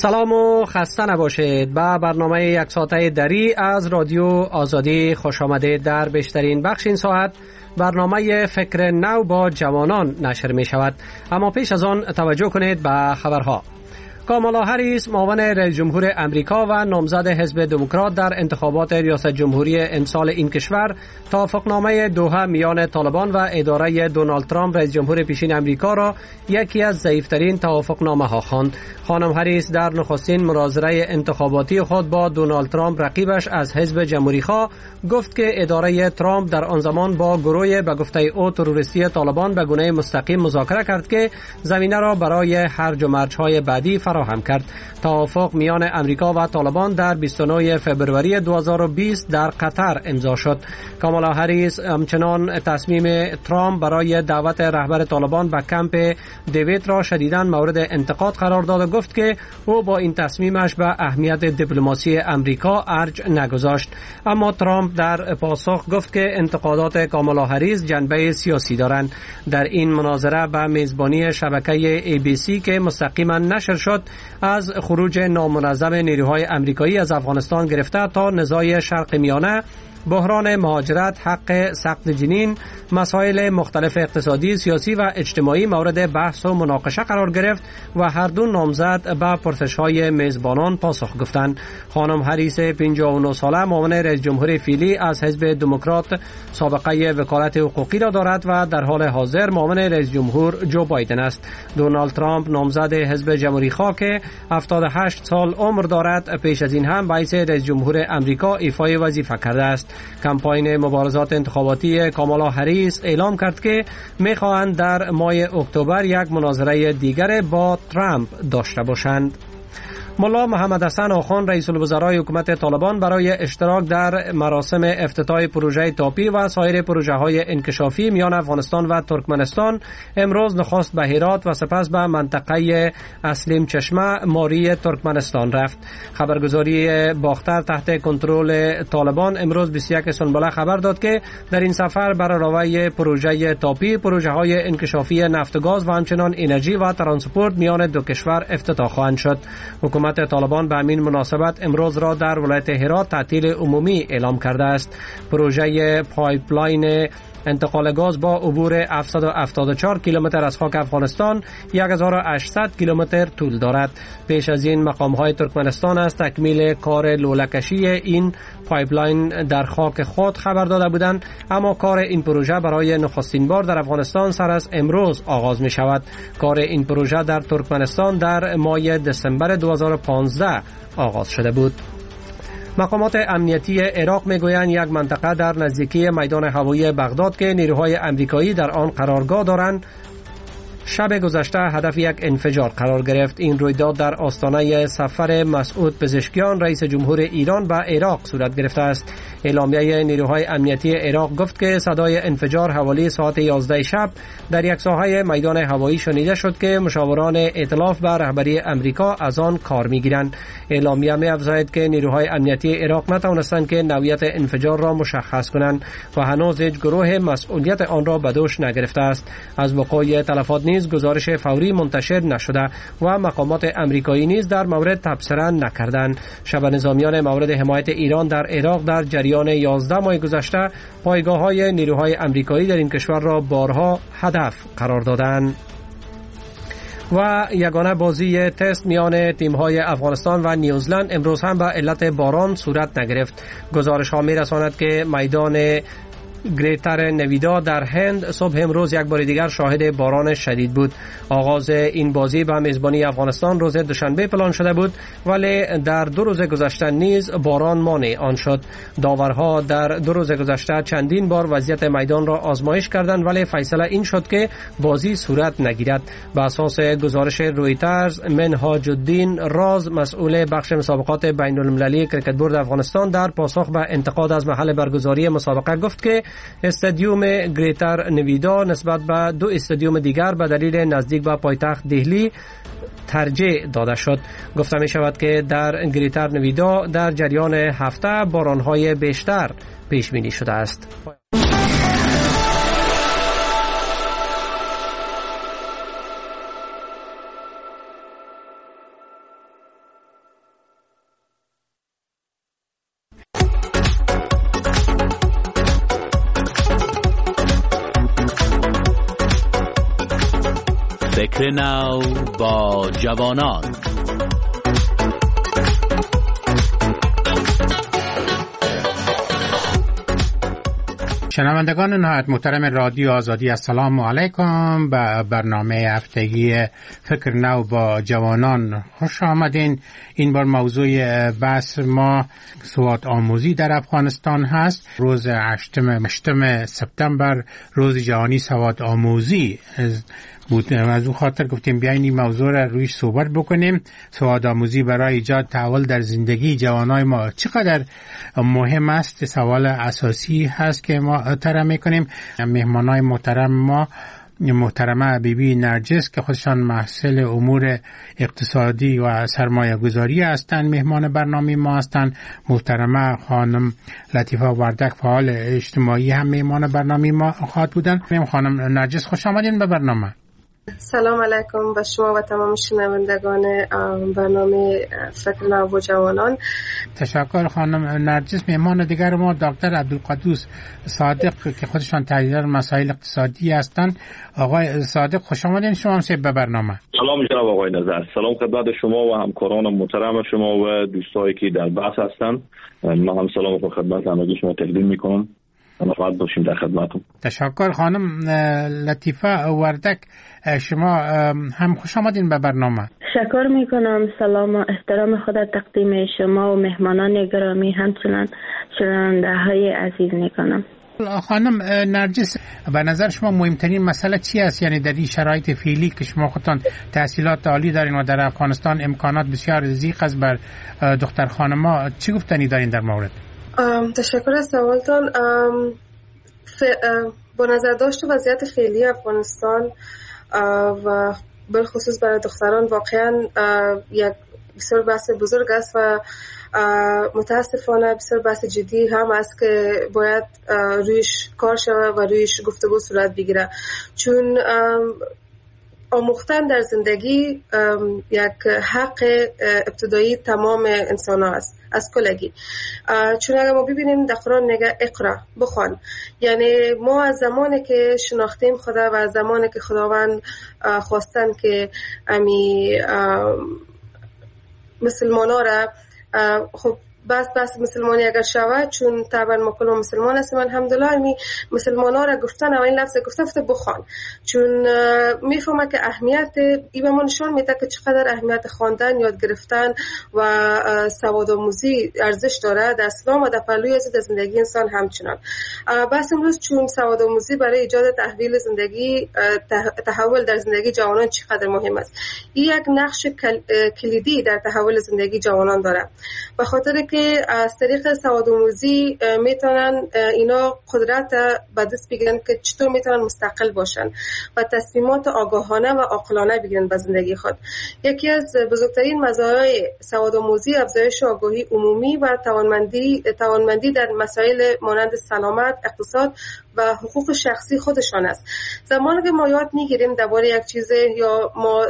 سلام و خسته نباشید. به برنامه یک ساعته دری از رادیو آزادی خوش آمدید. در بیشترین بخش این ساعت برنامه فکر نو با جوانان نشر می شود. اما پیش از آن توجه کنید به خبرها. کامالا هریس معاون رئیس جمهور امریکا و نامزد حزب دموکرات در انتخابات ریاست جمهوری امسال این کشور توافقنامه دوحه میان طالبان و اداره دونالد ترامپ رئیس جمهور پیشین امریکا را یکی از ضعیفترین توافقنامه ها خواند. خانم هریس در نخستین مناظره انتخاباتی خود با دونالد ترامپ رقیبش از حزب جمهوری خواه گفت که اداره ترامپ در آن زمان با گروه به گفته او تروریستی طالبان به گونه مستقیم مذاکره کرد که زمینه را برای هرج و مرج‌های بعدی فراهم کرد. توافق میان امریکا و طالبان در 29 فوریه 2020 در قطر امضا شد. کامالا هریس همچنان تصمیم ترامپ برای دعوت رهبر طالبان به کمپ دیوید را شدیداً مورد انتقاد قرار داد و گفت که او با این تصمیمش به اهمیت دیپلماسی امریکا ارج نگذاشت. اما ترامپ در پاسخ گفت که انتقادات کامالا هریس جنبه سیاسی دارند. در این مناظره به میزبانی شبکه ABC که مستقیما نشر شد از خروج نامنظم نیروهای امریکایی از افغانستان گرفته تا نزاع شرق میانه، بحران مهاجرت، حق سقط جنین، مسائل مختلف اقتصادی، سیاسی و اجتماعی مورد بحث و مناقشه قرار گرفت و هر دو نامزد به پرسش‌های میزبانان پاسخ گفتند. خانم هریس 59 ساله معاون رئیس جمهور فعلی از حزب دموکرات سابقه وکالت حقوقی را دارد و در حال حاضر معاون رئیس جمهور جو بایدن است. دونالد ترامپ نامزد حزب جمهوری خواه که 78 سال عمر دارد پیش از این هم به حیث رئیس جمهور امریکا ایفای وظیفه کرده است. کمپاین مبارزات انتخاباتی کامالا هریس اعلام کرد که می‌خواهند در ماه اکتبر یک مناظره دیگر با ترامپ داشته باشند. ملا محمد حسن آخوند رئیس الوزرای حکومت طالبان برای اشتراک در مراسم افتتاح پروژه تاپی و سایر پروژه‌های انکشافی میان افغانستان و ترکمنستان امروز نخست به هرات و سپس به منطقه اسلیم چشمه ماری ترکمنستان رفت. خبرگزاری باختر تحت کنترل طالبان امروز 21 سنبله خبر داد که در این سفر بر راهی پروژه تاپی پروژه‌های انکشافی نفت و گاز و همچنان انرژی و ترانسپورت میان دو کشور افتتاح خواهند شد. حکومت طالبان به همین مناسبت امروز را در ولایت هرات تعطیل عمومی اعلام کرده است. پروژه پایپلاین انتقال گاز با عبور 774 کیلومتر از خاک افغانستان 1800 کیلومتر طول دارد. پیش از این مقام‌های ترکمنستان از تکمیل کار لوله‌کشی این پایپلاین در خاک خود خبر داده بودند، اما کار این پروژه برای نخستین بار در افغانستان سر از امروز آغاز می شود. کار این پروژه در ترکمنستان در ماه دسامبر 2015 آغاز شده بود. مقامات امنیتی عراق میگویند یک منطقه در نزدیکی میدان هوایی بغداد که نیروهای امریکایی در آن قرارگاه دارند شب گذشته هدف یک انفجار قرار گرفت. این رویداد در آستانه سفر مسعود پزشکیان رئیس جمهور ایران به عراق صورت گرفته است. اعلامیه نیروهای امنیتی عراق گفت که صدای انفجار حوالی ساعت 11 شب در یک ساحه میدان هوایی شنیده شد که مشاوران ائتلاف به رهبری امریکا از آن کار میگیرند. اعلامیه می‌افزاید که نیروهای امنیتی عراق نتوانستند که نوعیت انفجار را مشخص کنند و هنوز هیچ گروه مسئولیت آن را به دوش نگرفته است. از وقوع تلفات نیز گزارش فوری منتشر نشده و مقامات امریکایی نیز در مورد تبصره نکردند. شب نظامیان مورد حمایت ایران در عراق در جریان 11 ماه گذشته پایگاه‌های نیروهای امریکایی در این کشور را بارها هدف قرار دادند. و یگانه بازی تست میان تیم‌های افغانستان و نیوزلند امروز هم به علت باران صورت نگرفت. گزارش‌ها می‌رساند که میدان گریتر نویدا در هند صبح امروز یک بار دیگر شاهد باران شدید بود. آغاز این بازی به میزبانی افغانستان روز دوشنبه پلان شده بود، ولی در 2 روز گذشته نیز باران مانع آن شد. داورها در 2 روز گذشته چندین بار وضعیت میدان را آزمایش کردند، ولی فیصله این شد که بازی صورت نگیرد. به اساس گزارش رویترز، منهاج الدین راز مسئول بخش مسابقات بین المللی کریکت بورد افغانستان در پاسخ به انتقاد از محل برگزاری مسابقه گفت که استادیوم گریتر نویدا نسبت به 2 استادیوم دیگر به دلیل نزدیک به پایتخت دهلی ترجیح داده شد. گفته می شود که در گریتر نویدا در جریان هفته بارانهای بیشتر پیش بینی شده است. فکر نو با جوانان. شنوندگان نهایت محترم رادیو آزادی، السلام علیکم. به برنامه هفتگی فکر نو با جوانان خوش آمدین. این بار موضوع بحث ما سواد آموزی در افغانستان هست. روز 8 سپتامبر روز جهانی سواد آموزی بود. از اون خاطر گفتیم بیاین این موضوع را رویش صحبت بکنیم. سواد آموزی برای ایجاد تحول در زندگی جوانای ما چقدر مهم است، سوال اساسی هست که ما طرح میکنیم. مهمانای محترم ما محترمه بیبی نرجس که خودشان محصل امور اقتصادی و سرمایه گذاری هستند، مهمان برنامه ما هستند. محترمه خانم لطیفه وردک فعال اجتماعی هم مهمان برنامه ما خواهد بودن. خانم نرجس خوش آمدین به برنامه. سلام علیکم به شما و تمام شنوندگان برنامه فکر نو با جوانان. تشکر خانم نرجس. مهمان دیگر ما دکتر عبدالقدوس صادق که خودشان تحلیلگر مسائل اقتصادی هستند. آقای صادق خوش آمدین شما هم به برنامه. سلام جناب آقای نظر. سلام خدمت شما و همکاران محترم شما و دوستایی که در بحث هستند. من هم سلام و خدمت همگی شما تقدیم میکنم. راحت باشیم در خدمتتون. تشکر خانم لطیفه وردک، شما هم خوش آمدین به برنامه. تشکر میکنم. سلام و احترام خود تقدیم شما و مهمانان گرامی همچنان شنونده های عزیز میکنم. خانم نرجس، به نظر شما مهمترین مسئله چی است؟ یعنی در این شرایط فعلی که شما خودتان تحصیلات عالی دارین و در افغانستان امکانات بسیار ضیق است بر دختر خانما، چی گفتنی دارین در مورد؟ تشکر از سوالتان. با نظر داشت وضعیت فعلی افغانستان و بالخصوص برای دختران واقعا یک بسیار بحث بزرگ است و متاسفانه بسیار بحث جدی هم است که باید رویش کار شود و رویش گفتگو صورت بگیره، چون آموختن در زندگی یک حق ابتدایی تمام انسان ها است از کلگی. چون اگر ما ببینیم در قرآن میگه اقرا، بخوان. یعنی ما از زمانی که شناختیم خدا و از زمانی که خداوند خواستن که امی مسلمان ها را خب بس مسلمانی اگر شود، چون طبعا ما کلم مسلمان هستیم الحمدلله، می مسلمان ها را گفتن و این لفظ گفته بخوان، چون میفهمه که اهمیت این به ما نشان میده که چقدر اهمیت خواندن، یاد گرفتن و سواد آموزی ارزش داره در اسلام و در پهلوی از زندگی انسان همچنان. بس امروز چون سواد آموزی برای ایجاد تحول زندگی، تحول در زندگی جوانان چقدر مهم است، این یک نقش کلیدی در تحول زندگی جوانان داره، به خاطر که از طریق سواد آموزی میتونن اینا قدرت به دست بگیرن که چطور میتونن مستقل باشن و تصمیمات آگاهانه و عاقلانه بگیرن به زندگی خود. یکی از بزرگترین مزایای سواد آموزی افزایش آگاهی عمومی و توانمندی در مسائل مانند سلامت، اقتصاد و حقوق شخصی خودشان است. زمانی که ما یاد میگیریم درباره یک چیز یا ما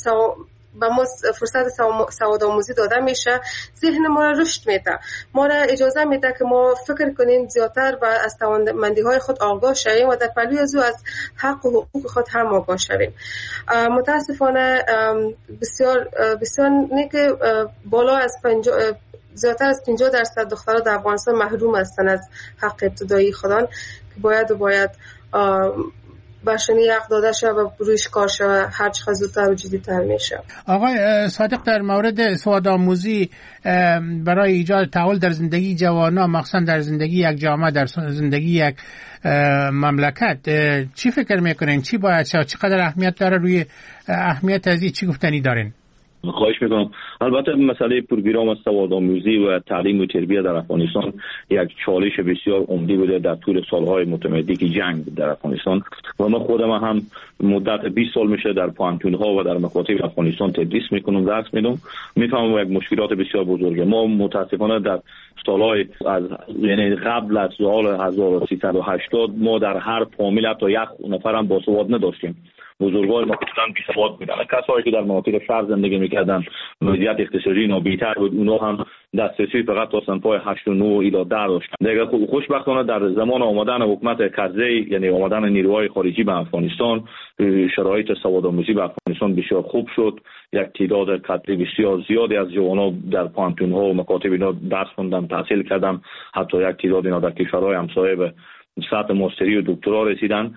فرصت سواد آموزی داده میشه، ذهن ما را رشد میده، ما را اجازه میده که ما فکر کنیم زیادتر و از توانمندی های خود آگاه شویم و در پهلوی از او از حق و حقوق خود هم آگاه شویم. متاسفانه بسیار نه که بالا از زیادتر از 50% دخترها در افغانستان محروم هستند از حق ابتدایی خودان که باید برشانی حق داده شد و رویش کار شد هر چقدر زودتر و جدی‌تر میشه. آقای صادق، در مورد سواد آموزی برای ایجاد تحول در زندگی جوانان، مخصوصا در زندگی یک جامعه، در زندگی یک مملکت، چی فکر میکنین؟ چی باید شد؟ چقدر اهمیت داره؟ روی اهمیت از این چی گفتنی دارین؟ خواهش میکنم. البته مسئله پروگرام سواد آموزی و تعلیم و تربیت در افغانستان یک چالش بسیار عمده بوده در طول سالهای متمدی که جنگ در افغانستان و من خودم هم مدت 20 سال میشه در پوانتون‌ها و در مکاتب افغانستان تدریس میکنم، درس میدم. میفهمم یک مشکلات بسیار بزرگه. ما متاسفانه در سالهای یعنی قبل از سال 1380 ما در هر فامیل حتی یک نفر هم باسواد نداشتیم. بزرگان ما کلا بی‌سواد بودن. کسایی که در مناطق شهر زندگی میکردن وضعیت اقتصادی نابی‌تر بود، اونا هم دسترسی فقط تا صنف‌های 8 و 9 الی 10 داشتن. دیگه خوشبختانه در زمان آمدن حکومت کرزی، یعنی آمدن نیروهای خارجی به افغانستان، شرایط سوادآموزی به افغانستان بسیار خوب شد. یک تعداد قطعی بسیار زیادی از جوانان در پانتون‌ها و مکاتب اینا درس خوندن، تحصیل کردن. حتی یک تعداد اینا در کشورهای همسایه به سطح ماستری و دکترا رسیدن.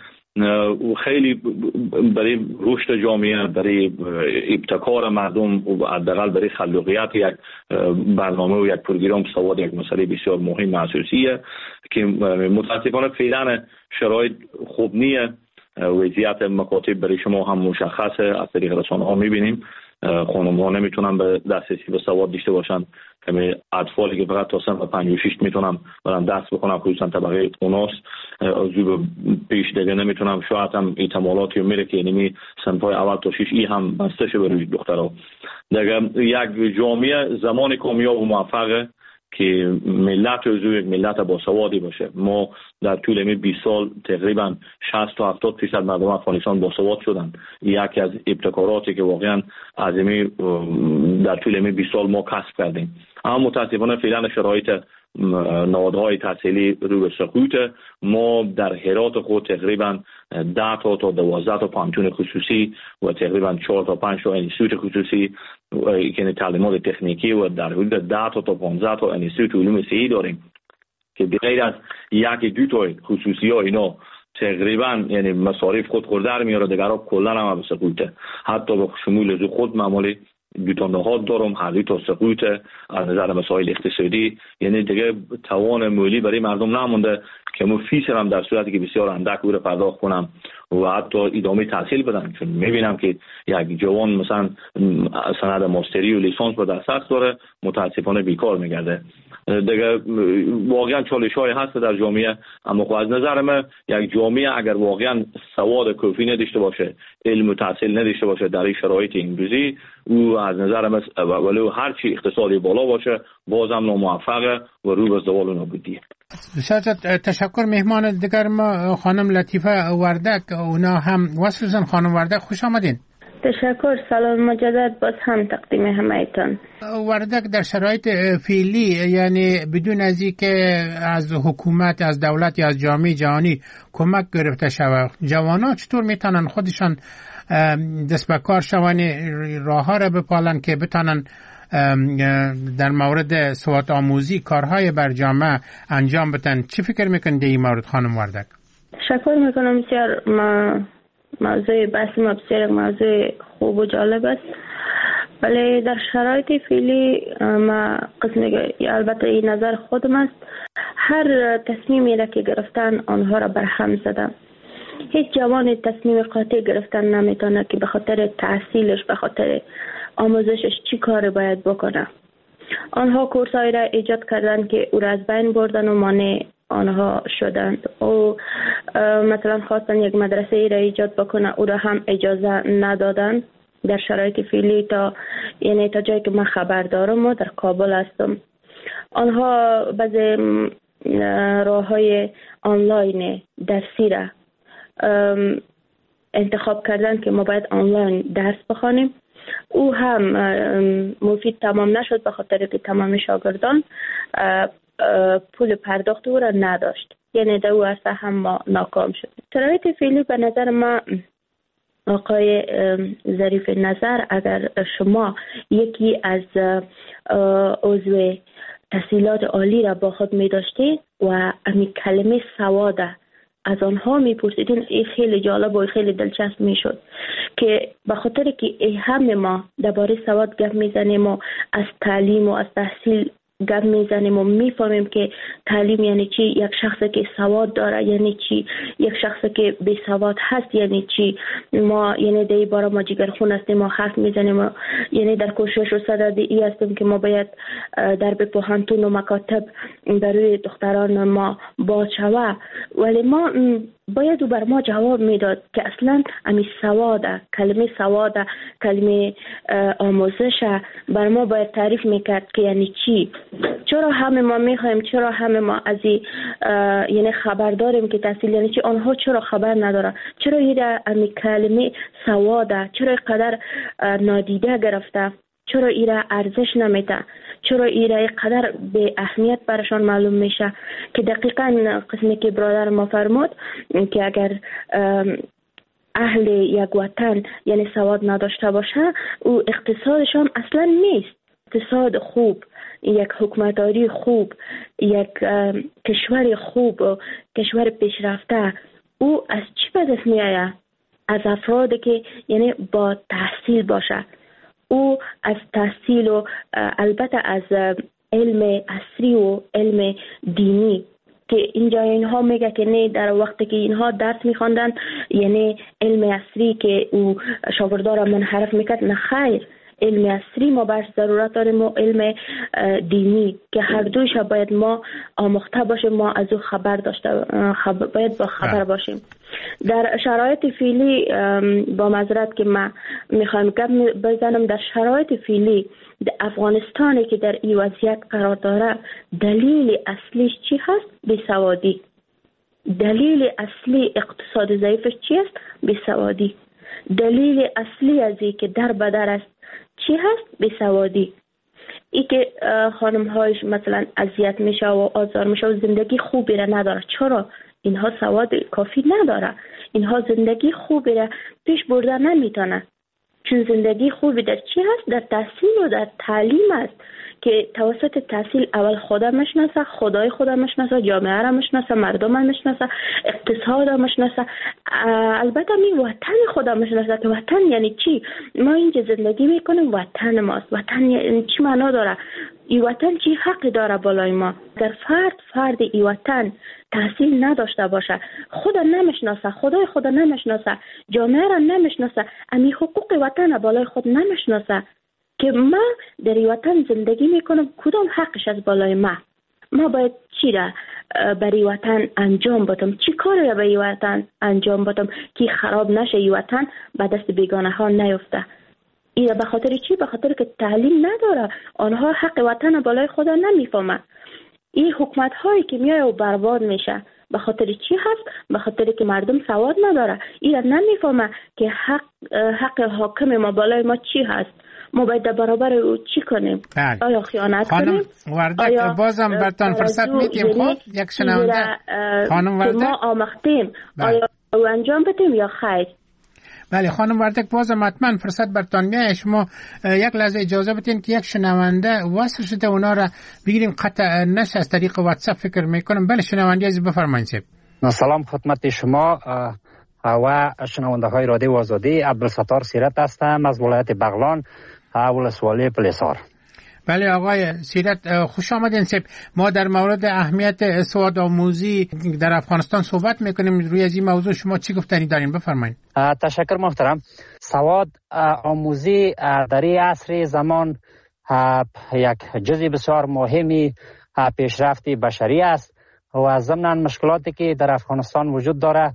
خیلی برای رشد جامعه، برای ابتکار مردم و حداقل برای خلاقیت یک برنامه و یک پروگرام سواد یک مسئله بسیار مهم و اساسیه که متاسفانه فعلا شرایط خوب نیه. وضعیت مکاتب برای شما هم مشخصه، از طریق رسانه‌ها می‌بینیم خانم‌ها نمیتونن به دسترسی به سواد داشته باشن. همه اطفالی که فقط تا صنف 5 و 6 میتونن برن درس بخونن، خصوصا طبقه اوناس زود پیش دیگه نمیتونن. شاید هم احتمالاتی میره که یعنی صنف‌های اول تا 6 ای هم بسته شه برای دخترها. دیگه یک جامعه زمان کامیاب و موفقه که ملت یک ملت باسوادی باشه. ما در طول این 20 سال تقریبا 60 تا 70% مردم افغانستان باسواد شدن. یکی از ابتکاراتی که واقعا عظیمی در طول این 20 سال ما کسب کردیم. اما متاسفانه فعلا شرایط نهادهای تحصیلی رو به سقوط. ما در هرات خود تقریبا 10 تا 12 تا پانتون خصوصی و تقریبا 4 تا 5 تا انستیتوت خصوصی که تعلیمات تکنیکی و در حدود 10 تا 15 تا انستیتوت علوم صحی داریم که بغیر از یک دو تا خصوصی ها اینا تقریبا یعنی مصارف خود خورده میاره، دیگرها کلا هم به سقوطه. حتی به شمول خود معمولی دو تا نهاد دارم، هر دو تا سقوط از نظر مسائل اقتصادی، یعنی دیگه توان مالی برای مردم نمونده که مو فیس هم در صورتی که بسیار اندک رو پرداخت کنم و حتی ادامه تحصیل بدم. چون میبینم که یک جوان مثلا سند ماستری و لیسانس به دسترس داره، متاسفانه بیکار میگرده. دیگه واقعا چالش‌های هست در جامعه. اما خب از نظر من یک جامعه اگر واقعا سواد کافی نداشته باشه، علم و تحصیل نداشته باشه در این شرایط امروزی، او از نظر من ولو هر چی اقتصادی بالا باشه بازم ناموفقه و رو به زوال و نابودیه. تشکر. مهمان دیگر ما خانم لطیفه وردک، اونا هم وصل خانم وردک، خوش آمدین. تشکر. سلام مجدد باز هم تقدیم همه‌تان. وردک در شرایط فعلی، یعنی بدون از اینکه از حکومت، از دولت یا از جامعه جهانی کمک گرفته شود، جوانان چطور میتونن خودشان دست به کار شون، راهها را بپالن که بتونن در مورد سواد آموزی کارهای بر جامعه انجام بدن؟ چی فکر میکنید در این مورد خانم وردک؟ تشکر میکنم. بسیار موضوع بحث ما بسیار موضوع خوب و جالب است. ولی در شرایط فعلی ما البته این نظر خودم است، هر تصمیمی را که گرفتن آنها را برهم زدم. هیچ جوان تصمیم قاطع گرفتن نمیتونه که به خاطر تحصیلش، به خاطر آموزشش چی کار باید بکنه. آنها کورسایی را ایجاد کردن که او را از بین بردن و مانع آنها شدند. او مثلا خواستن یک مدرسه ای را ایجاد بکنه، او را هم اجازه ندادن در شرایط فعلی. تا جایی که من خبر دارم و در کابل هستم، آنها بعضی راههای آنلاین درسی را انتخاب کردن که ما باید آنلاین درس بخوانیم. او هم مفید تمام نشد به خاطر که تمام شاگردان پول پرداخت او را نداشت، یعنی در او اصلا هم ما ناکام شد. شرایط فعلی به نظر ما آقای ظریف نظر، اگر شما یکی از عضو تحصیلات عالی را با خود می داشتید و امی کلمه سواده از آنها میپرسیدین، این خیلی جالب و خیلی دلچسب میشد که به خاطر که همه ما درباره سواد گپ میزنیم و از تعلیم و از تحصیل گپ میزنیم و میفهمیم که تعلیم یعنی چی، یک شخصی که سواد داره یعنی چی، یک شخصی که بی سواد هست یعنی چی. ما یعنی در این باره ما جگرخون هستیم، ما حرف میزنیم و یعنی در کوشش و صدد ای هستیم که ما باید در پوهنتون و مکاتب برای دختران ما باز شود. ولی ما باید بر ما جواب میداد که اصلا امی سواده، کلمه سواده، کلمه آموزش بر ما باید تعریف میکرد که یعنی چی. چرا همه ما میخوایم، چرا همه ما از یعنی خبر داریم که تحصیل یعنی چی، آنها چرا خبر ندارن؟ چرا این امی کلمه سواده چرا قدر نادیده گرفته؟ چرا ایرا ارزش نمیده؟ چرا ایره قدر به اهمیت برشان معلوم میشه که دقیقاً قسمی که برادر ما فرمود که اگر اهل یک وطن یعنی سواد نداشته باشه او اقتصادشان اصلا نیست. اقتصاد خوب، یک حکومتداری خوب، یک کشور خوب، کشور پیشرفته او از چی به دست میآید؟ از افرادی که یعنی با تحصیل باشه. او از تحصیل و البته از علم عصری و علم دینی که اینجا اینها میگه که نه در وقتی که اینها درس میخواندن یعنی علم عصری که او شاگردارا منحرف میکرد، نه خیر، علم عصری ما برش ضرورت داریم و علم دینی که هر دویش باید ما آموخته باشیم، ما از او خبر داشته باید با خبر باشیم. در شرایط فعلی با معذرت که من میخوام گپ بزنم، در شرایط فعلی در افغانستانی که در این وضعیت قرار داره دلیل اصلیش چی هست؟ بیسوادی. دلیل اصلی اقتصاد ضعیفش چی است؟ بیسوادی. دلیل اصلی از این که در بدر است چی هست؟ بیسوادی. ای که خانم هایش مثلا اذیت میشه و آزار میشه و زندگی خوبی را نداره. چرا؟ اینها سواد کافی نداره. اینها زندگی خوبی را پیش برده نمیتونه. چون زندگی خوبی در چی هست؟ در تحصیل و در تعلیم است که توسط تحصیل اول خدا مشناسه، خدای خدا مشناسه، جامعه را مشناسه، مردم را مشناسه، اقتصاد را مشناسه، البته می وطن خدا مشناسه که وطن یعنی چی. ما اینجا زندگی میکنیم، وطن ماست. وطن یعنی چی معنا داره؟ ای وطن چی حقی داره بالای ما؟ اگر فرد ای وطن تحصیل نداشته باشه، خدا نمیشناسه، خدای خدا نمیشناسه، جامعه را نمیشناسه، امی حقوق وطن بالای خود نمیشناسه که ما در ای وطن زندگی میکنم، کدام حقش از بالای ما باید چی را برای وطن انجام بدم، چی کاری را برای وطن انجام بدم که خراب نشه ای وطن به دست بیگانه ها نیفته. این به خاطر چی؟ به خاطر که تعلیم نداره، آنها حق وطن بالای خدا نمیفهمه. این حکومت هایی که میای و برباد میشه به خاطر چی هست؟ به خاطر که مردم سواد نداره، این را نمیفهمه که حق حاکم ما بالای ما چی هست. ما باید در برابر او چی کنیم؟ آیا خیانت کنیم؟ وردک بازم برتان فرصت میدیم. خب یک شنونده خانم وردک ما آموختیم آیا او انجام بدیم یا خیر؟ بله خانم وردک بازم حتما فرصت برتان میاد. شما یک لحظه اجازه بدین که یک شنونده وصل شده اونا را بگیریم، قطع نشه از طریق واتساپ فکر میکنم. بله شنونده از بفرمایید. سلام خدمت شما و شنونده های رادیو آزادی. عبدالستار سیرت هستم از ولایت بغلان، ولسوالی پلیسار. بله آقای سیرت خوش آمدین. ما در مورد اهمیت سواد آموزی در افغانستان صحبت میکنیم. روی از این موضوع شما چی گفتنی دارین؟ بفرمایید. تشکر محترم. سواد آموزی در این عصر زمان یک جزء بسیار مهمی پیشرفت بشری است و ضمناً مشکلاتی که در افغانستان وجود داره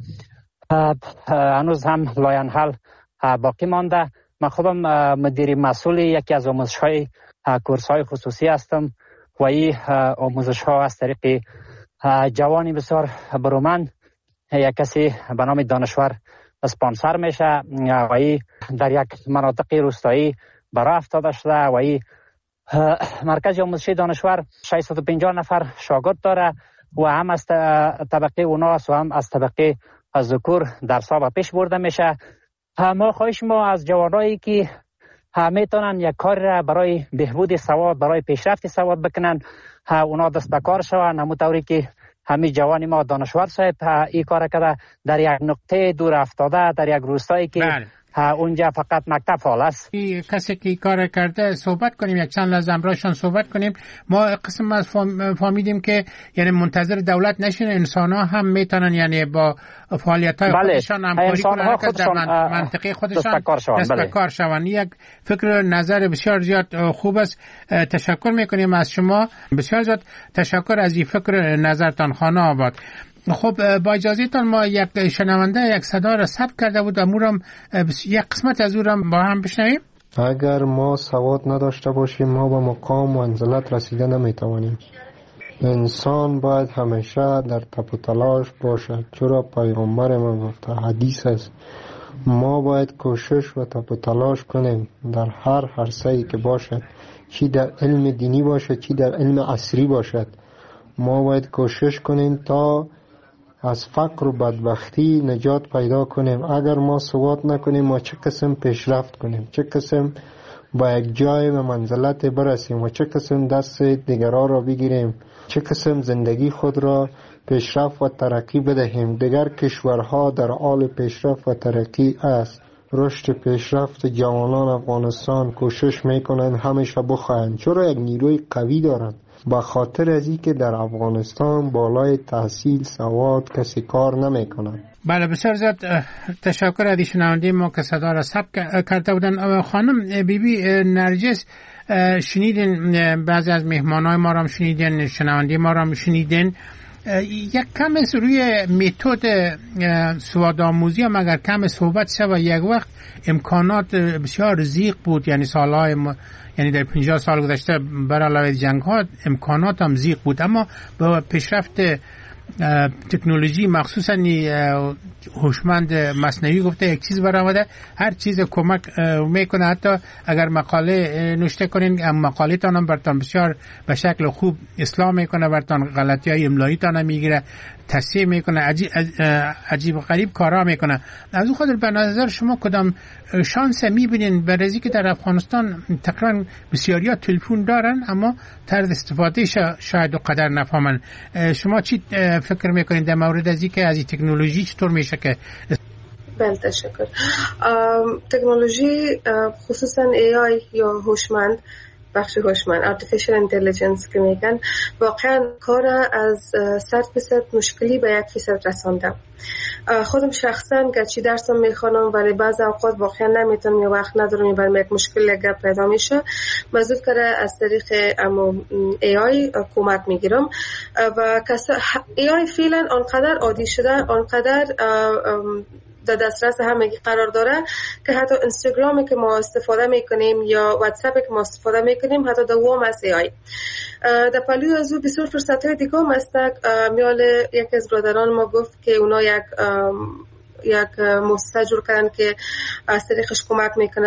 هنوز هم لاینحل باقی مانده. من خودم مدیر مسئول یکی از آموزش‌های کورس‌های خصوصی هستم و این آموزش‌ها از طریق جوانی بسیار برومند، یک کسی به نام دانشور اسپانسر میشه و این در یک مناطق روستایی برای افتاده شده و این مرکز آموزشی دانشور 650 نفر شاگرد داره و هم از طبقه اوناس و هم از طبقه ذکور درس‌ها به پیش برده میشه. ما خواهش ما از جوانایی که میتونن یک کار را برای بهبود سواد، برای پیشرفت سواد بکنن، اونا دست به کار شوند. همونطوری که همین جوانی ما دانشور صاحب این کار کرده در یک نقطه دور افتاده، در یک روستایی که اونجا فقط مکتب فعال است. کسی که کار کرده صحبت کنیم، یک چند لحظه امراشون صحبت کنیم. ما قسم از فهمیدیم که یعنی منتظر دولت نشین، انسان ها هم میتونن یعنی با فعالیت های خودشان همکاری کنن که در منطقه خودشان دست به کار شوند. یک فکر نظر بسیار زیاد خوب است. تشکر میکنیم از شما، بسیار زیاد تشکر از این فکر نظرتان خانه آباد. خب با اجازهتان ما یک شنونده یک صدا را ثبت کرده بود، امورم یک قسمت از او را با هم بشنویم. اگر ما سواد نداشته باشیم ما به مقام و منزلت رسیده نمیتوانیم. انسان باید همیشه در تپ و تلاش باشد، چرا پیغمبر ما گفته، حدیث است. ما باید کوشش و تپ و تلاش کنیم در هر عرصه‌ای که باشد چی در علم دینی باشد چی در علم عصری باشد. ما باید کوشش کنیم تا از فقر و بدبختی نجات پیدا کنیم. اگر ما سواد نکنیم ما چه قسم پیشرفت کنیم، چه قسم با یک جای و منزلت برسیم و چه قسم دست دیگران را بگیریم، چه قسم زندگی خود را پیشرفت و ترقی بدهیم. دیگر کشورها در حال پیشرفت و ترقی است. رشد پیشرفت جوانان افغانستان کوشش میکنند همیشه بخواهند، چرا یک نیروی قوی دارند. به خاطر از این که در افغانستان بالای تحصیل سواد کسی کار نمیکنند. بله بسیار زیاد تشکر از شنونده ما که صدا را ثبت کرده بودن. خانم بیبی نرجس، شنیدین بعضی از مهمانای ما را شنیدین، شنونده ما را شنیدین. یک کم روی متد سواد آموزی هم اگر کم صحبت شه و یک وقت امکانات بسیار ضیق بود، یعنی سالهای یعنی در 50 سال گذشته بر علاوه جنگ ها امکانات هم ضیق بود، اما با پیشرفت تکنولوژی مخصوصا هوشمند مصنوعی گفته یک چیز برآمده، هر چیز کمک میکنه. حتی اگر مقاله نوشته کنین مقاله تان هم براتون بسیار به شکل خوب اصلاح میکنه، براتون غلطی های املایی تان هم میگیره، تصحیح میکنه، عجیب و غریب کارا میکنه. از اون خاطر به نظر شما کدام شانس میبینین برای که در افغانستان تقریبا بسیاری ها تلفن دارن اما طرز استفاده شاید و قدر نفهمن؟ شما چی فکر میکنین در مورد از اینکه از این تکنولوژی چطور میشه که؟ بله تشکر. تکنولوژی خصوصا AI یا هوشمند، بخش هوشمند Artificial Intelligence که میگن، واقعا کار از 100% مشکلی به 1% رسانده. خودم شخصا گرچه درسم میخوانم ولی بعض اوقات واقعا نمیتونم یا وقت ندارم برای یک مشکل اگر پیدا میشه مزود کرده از طریق AI کمک میگیرم و AI فعلا آنقدر عادی شده، آنقدر در دسترس همگی قرار داره که حتی اینستاگرامی که ما استفاده میکنیم یا واتساپی که ما استفاده میکنیم حتی دوام از AI. در پلوی از او بسیار فرصت‌های دیگه هم هست. میال یکی از برادران ما گفت که اونا یک مؤسسه جور کردن که از طریقش کمک میکنه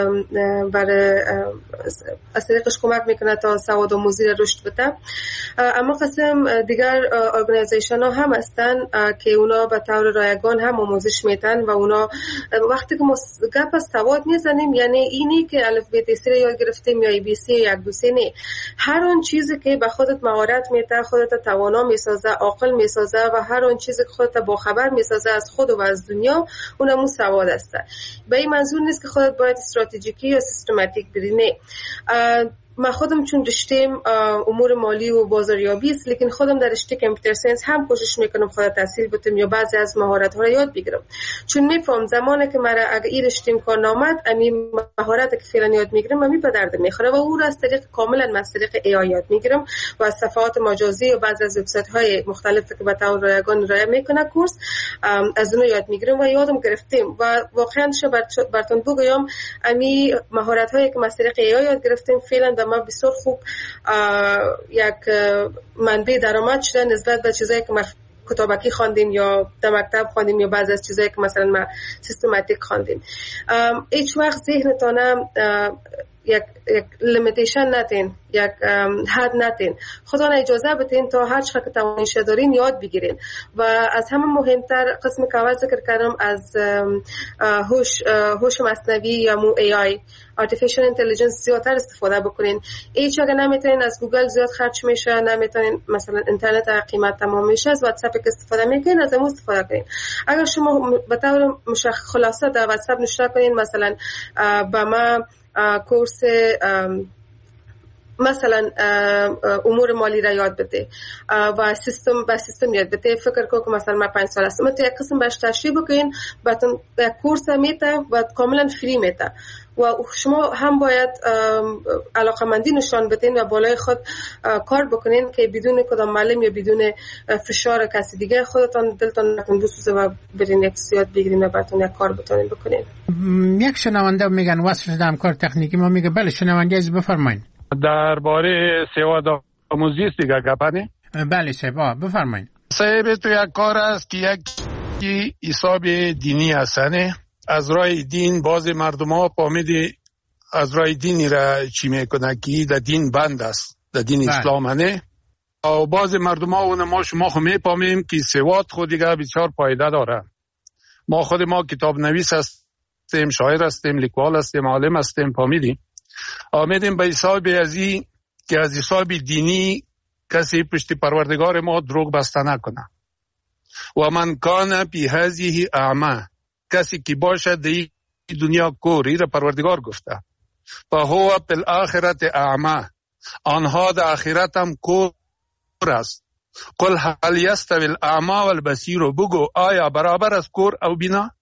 از طریقش کمک میکنه تا سواد آموزی را رشد بده. اما قسم دیگر ارگانیزیشن ها هم هستن که اونا به طور رایگان هم آموزش میدن و اونا وقتی که ما گپ از سواد میزنیم یعنی اینی که الف ب ت س را یاد گرفتیم یا ای بی سی یا یک دو سه، نه، هر اون چیزی که به خودت مهارت میده، خودت توانا میسازه، عاقل میسازه و هر اون چیزی که خودت با خبر میسازه از خود و از دنیا، اونمون سواد است. به این منظور نیست که خودت باید استراتژیکی یا سیستماتیک بری، نه. من خودم چون رشته‌ام امور مالی و بازاریابی است، لیکن خودم در رشته کامپیوتر ساینس هم کوشش میکنم خودم تحصیل بکنم یا بعضی از مهارت ها را یاد بگیرم، چون میفهم زمانی که مرا اگه این رشته کار نامد امی مهارتی که فعلا یاد میگیرم امی به درد میخوره و او را از طریق کاملا از طریق AI یاد میگیرم و از صفحات مجازی و بعضی از وبسایت های مختلف که به طور رایگان ارائه میکنه کورس از اون یاد میگیرم و یادم گرفتیم و واقعا براتون بگم امی مهارت هایی که از طریق AI یاد گرفتیم فعلا ما بسیار خوب یک منبع درآمد شده نسبت به چیزایی که ما کتابکی خواندیم یا در مکتب خواندیم یا بعضی از چیزایی که مثلا ما سیستماتیک خواندیم. هیچ وقت ذهنتون یک لیمیتیشن نتین، یک حد نتین، خودتون اجازه بدین تا هر چقدر که توانش دارین یاد بگیرین و از همه مهمتر قسم که اول ذکر کردم از هوش مصنوعی یا AI Artificial Intelligence زیادتر استفاده بکنین. هیچ اگه نمیتونین از گوگل زیاد خرج میشه، نمیتونین مثلا اینترنت قیمت تمام میشه، از واتساپ که استفاده میکنین از اون استفاده کنین. اگر شما به طور خلاصه در واتساپ نشون کنین مثلا با ما کورس مثلا امور مالی را یاد بده و سیستم یاد بده، فکر کنم که مثلا من 5 سال هستم تو یک قسم باش تشریح بکنین بعدن یک کورس میته و کاملا فری میته و شما هم باید علاقمندی نشان بدین و بالای خود کار بکنین که بدون کدام معلم یا بدون فشار کسی دیگه خودتان دلتان نکنه بسوزه و برین یک سیاد بگیرین و براتون یک کار بتونین بکنین. یک شنونده میگن واسه شدم کار تکنیکی، ما میگه بله شنونده از بفرمایید. درباره سواد آموزی است دیگه گپانی؟ بله صاحب بفرمایید. صاحب تو یک کار است که یک حساب دینی هستنه، از راه دین باز مردم ها فهمیدی از رای دینی را چی میکنه که در دین بند است، در دین اسلام نه. و بعض مردم ها و شما خود میپامیم که سواد خود دیگه بسیار پایده داره. ما خود ما کتاب نویس هستیم، شاعر هستیم، لیکوال هستیم، عالم هستیم، فهمیدیم. آمدیم به حساب ازی که از حساب دینی کسی پشت پروردگار ما دروغ بسته نکنه. و من کان پی هذه اعمى، کسی که باشد در دنیا کور، را پروردگار گفته، فهو فی الاخرة اعمى، آنها در آخرت هم کور است. قل هل یستوی الاعمى والبصیر، بگو آیا برابر است کور او بینا؟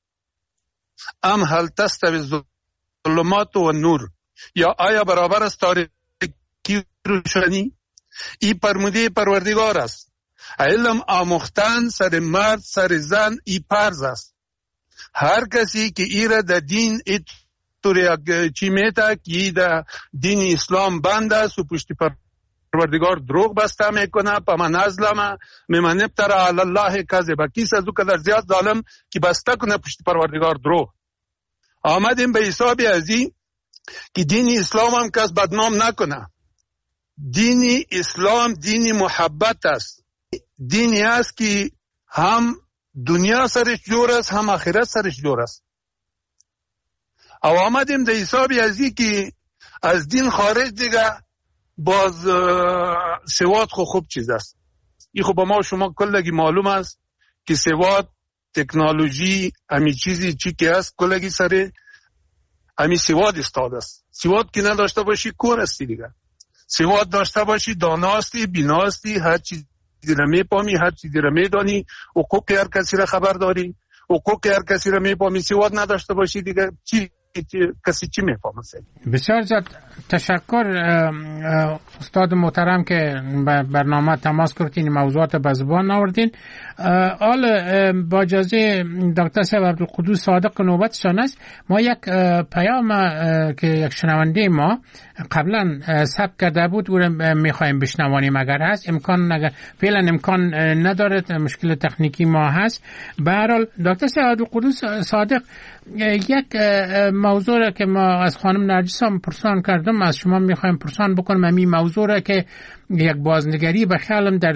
ام هل تستوی الظلمات و نور، یا آیا برابر است تاریکی روشنی؟ ای فرموده پروردگار است. علم آموختن سر مرد سر زن ای فرض است. هر کسی که ایره در دین طوری چی میتا که در دین اسلام بند است و پشت پروردگار دروغ بسته میکنه، پا من ازلمه ممن ابترا علی الله کذبا، کیس از او قدر زیاد ظالم که بسته کنه پشت پروردگار دروغ. آمدیم به حساب ازی که دین اسلام هم کس بدنام نکنه. دین اسلام دین محبت است، دینی است که هم دنیا سرش جور است هم آخرت سرش جور است. او آمدیم در حساب ازی که از دین خارج دیگه باز سواد خوب چیز است. این خب ما شما کلگی معلوم است که سواد تکنولوژی همی چیزی چی که است کلگی سر همی سواد استاد است. سواد که نداشته باشی کور استی دیگه. سواد داشته باشی داناستی، بیناستی، هر چیزی را میپامی، هر چیزی را میدانی، حقوق هر کسی را خبر داری، حقوق هر کسی را میپامی. سواد نداشته باشی دیگه کسی چی میفهمه؟ بسیار زیاد تشکر استاد محترم که برنامه تماس کردین، موضوعات به زبان آوردین. حال با اجازه دکتر صاحب عبدالقدوس صادق نوبتشان است. ما یک پیام که یک شنونده ما قبلا ثبت کرده بود او را میخوایم بشنوانیم اگر هست. فعلا امکان نداره، مشکل تکنیکی ما هست. به هر حال دکتر صاحب عبدالقدوس صادق، یک موضوع را که ما از خانم نرجس هم پرسان کردم از شما میخوایم پرسان بکنم. همین موضوع را که یک بازنگری به خیالم در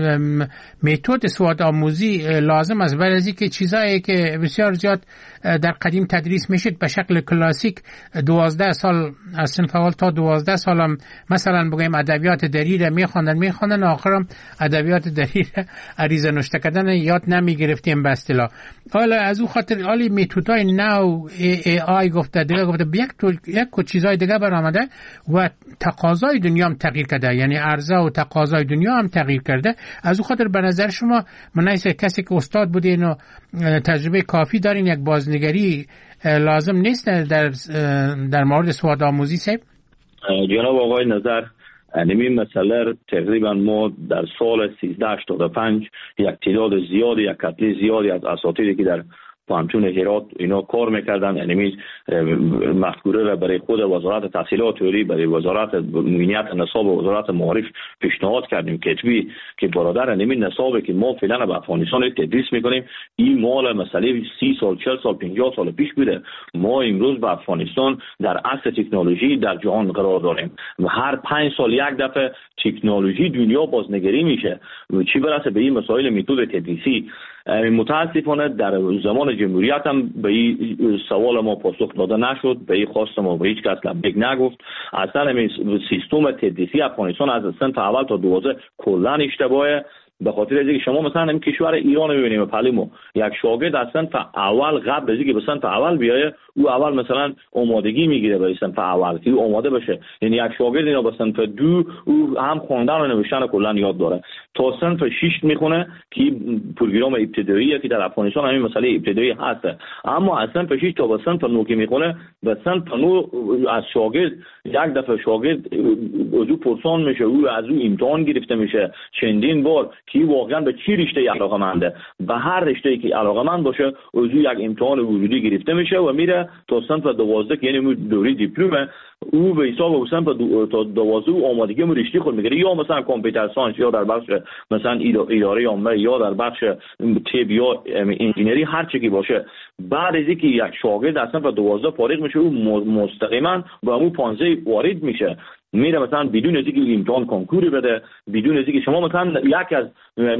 متد سواد آموزی لازم است، برای از اینکه چیزایی که بسیار زیاد در قدیم تدریس میشد به شکل کلاسیک 12 سال از صنف اول تا 12 سال هم مثلا بگیم ادبیات دری را میخواندن آخرام ادبیات دری را عریضه نوشته کردن یاد نمیگرفتیم به اصطلاح. حالا از اون خاطر حالی متدای نو ای آی گفته دیگه گفته یک چیزای دیگه برآمده و تقاضای دنیا هم تغییر کرده، یعنی عرضه و تقاضای دنیا هم تغییر کرده. از اون خاطر به نظر شما منایسه کسی که استاد بودین و تجربه کافی دارین یک بازنگری لازم نیست در مورد سواد آموزی صاحب؟ جناب آقای نظر، این مسئله تقریبا ما در سال 1385 یک تعداد زیادی، یک کتله زیادی از اساتیدی که در پانتون هرات اینا کار میکردن، یعنی مفکوره را برای خود وزارت تحصیلات عالی، برای وزارت امنیت نصاب و وزارت معارف پیشنهاد کردیم کتبی که برادر همین نصابی که ما فعلا به افغانستان تدریس میکنیم این مال مسئله 30 سال 40 سال 50 سال پیش بوده. ما امروز به افغانستان در عصر تکنولوژی در جهان قرار داریم و هر 5 سال یک دفعه تکنولوژی دنیا بازنگری میشه. چی برسه به این مسائل متد تدریسی؟ متاسفانه در زمان جمهوریت هم به این سوال ما پاسخ داده نشد، به این خواست ما به هیچ کس لبیک نگفت. اصلا سیستم تدریسی افغانستان از صنف اول تا 12 کلا اشتباهه. به خاطر از اینکه شما مثلا این کشور ایران می‌بینیم پلیمو یک شاگرد از صنف اول قبل از اینکه به صنف اول بیایه او اول مثلا آمادگی میگیره برای صنف اول که او آماده بشه، یعنی یک شاگرد اینا به صنف 2 او هم خواندن و نوشتن کلا یاد داره تا صنف 6 میخونه که پروگرام ابتداییه که در افغانستان همین مسئله ابتدایی هست. اما از صنف 6 تا به صنف 9 که میخونه به صنف 9 از شاگرد یک دفعه شاگرد او پرسان میشه، او از او امتحان گرفته میشه چندین بار که واقعا به چی رشته علاقه‌منده. به هر رشته‌ای که علاقه‌مند باشه از یک امتحان وجودی گرفته میشه و میره تا صنف 12 یعنی دوره دیپلم او به حساب صنف تا 12 آمادگی رشته خود میگیره، یا مثلا کامپیوتر ساینس یا در بخش مثلا اداره عامه یا در بخش طب یا انجینری هر چی که باشه. بعد از اینکه یک شاگرد اصلا به 12 فارغ میشه او مستقیما با همون 15 وارد میشه، میره مثلا بدون از اینکه امتحان کنکوری بده، بدون از اینکه شما مثلا یک از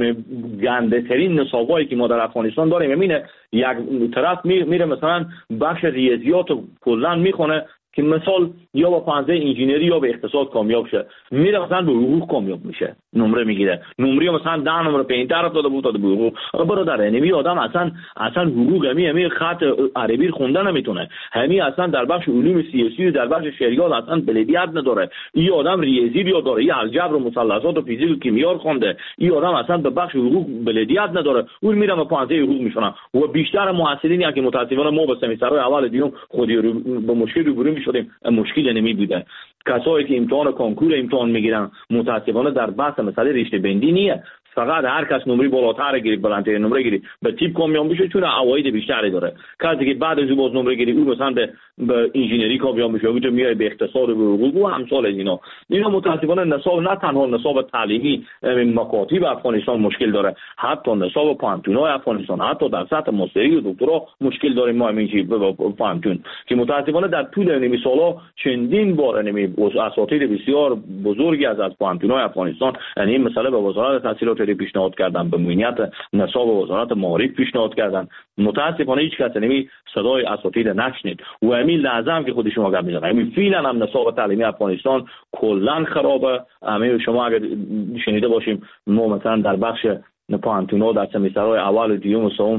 گنده ترین نصابایی که ما در افغانستان داریم همینه، یک طرف میره مثلا بخش ریاضیات کلا میخونه که مثال یا با 15 انجینری یا به اقتصاد کامیاب شه، میره مثلا به حقوق کامیاب میشه، نمره میگیره، نمره مثلا 10 نمره پایین طرف داده بود به حقوق. برادر یعنی آدم اصلا حقوق همین خط عربی خونده نمیتونه، همین اصلا در بخش علوم سیاسی در بخش شریعت اصلا بلدیت نداره، این آدم ریاضی یاد داره، این الجبر و مثلثات و فیزیک و کیمیا خونده، این آدم اصلا به بخش حقوق بلدیت نداره، اون میره به 15 حقوق میشونه. و بیشتر محصلینی که متاسفانه ما به سمسترهای اول دیگه خودی به مشکل روبرو شدیم، مشکل نمیبوده. کسایی که امتحان کنکور امتحان میگیرن متاسفانه در بحث مسئله رشته بندی نیه، فقط هر کس نمره بالاتر گیری بلندترین نمره گیری به تیپ کامیاب میشه چون عواید بیشتری داره. کسی که بعد از باز نمره گیری او مثلا به انجینری کامیاب میشه، او تو میاد به اقتصاد و حقوق و همسال اینا متاسفانه نصاب نه تنها نصاب تعلیمی مکاتب افغانستان مشکل داره، حتی نصاب پانتونای افغانستان حتی در سطح ماستری و دکترا مشکل داریم ما همین چیز پانتون که متاسفانه در طول نمی سالا چندین بار نمی اساتید بسیار بزرگی از پانتونای افغانستان یعنی این مسئله به وزارت تحصیلات پیشنهاد کردن، به معینیت نصاب وزارت معارف پیشنهاد کردن. متاسفانه هیچ کس نمی صدای اساتید نشنید و همین لحظه هم که خود شما گپ میزنید همین فعلا هم نصاب تعلیمی افغانستان کلا خرابه. همین شما اگر شنیده باشیم ما مثلا در بخش پانتونا در سمسترهای اول و دوم و سوم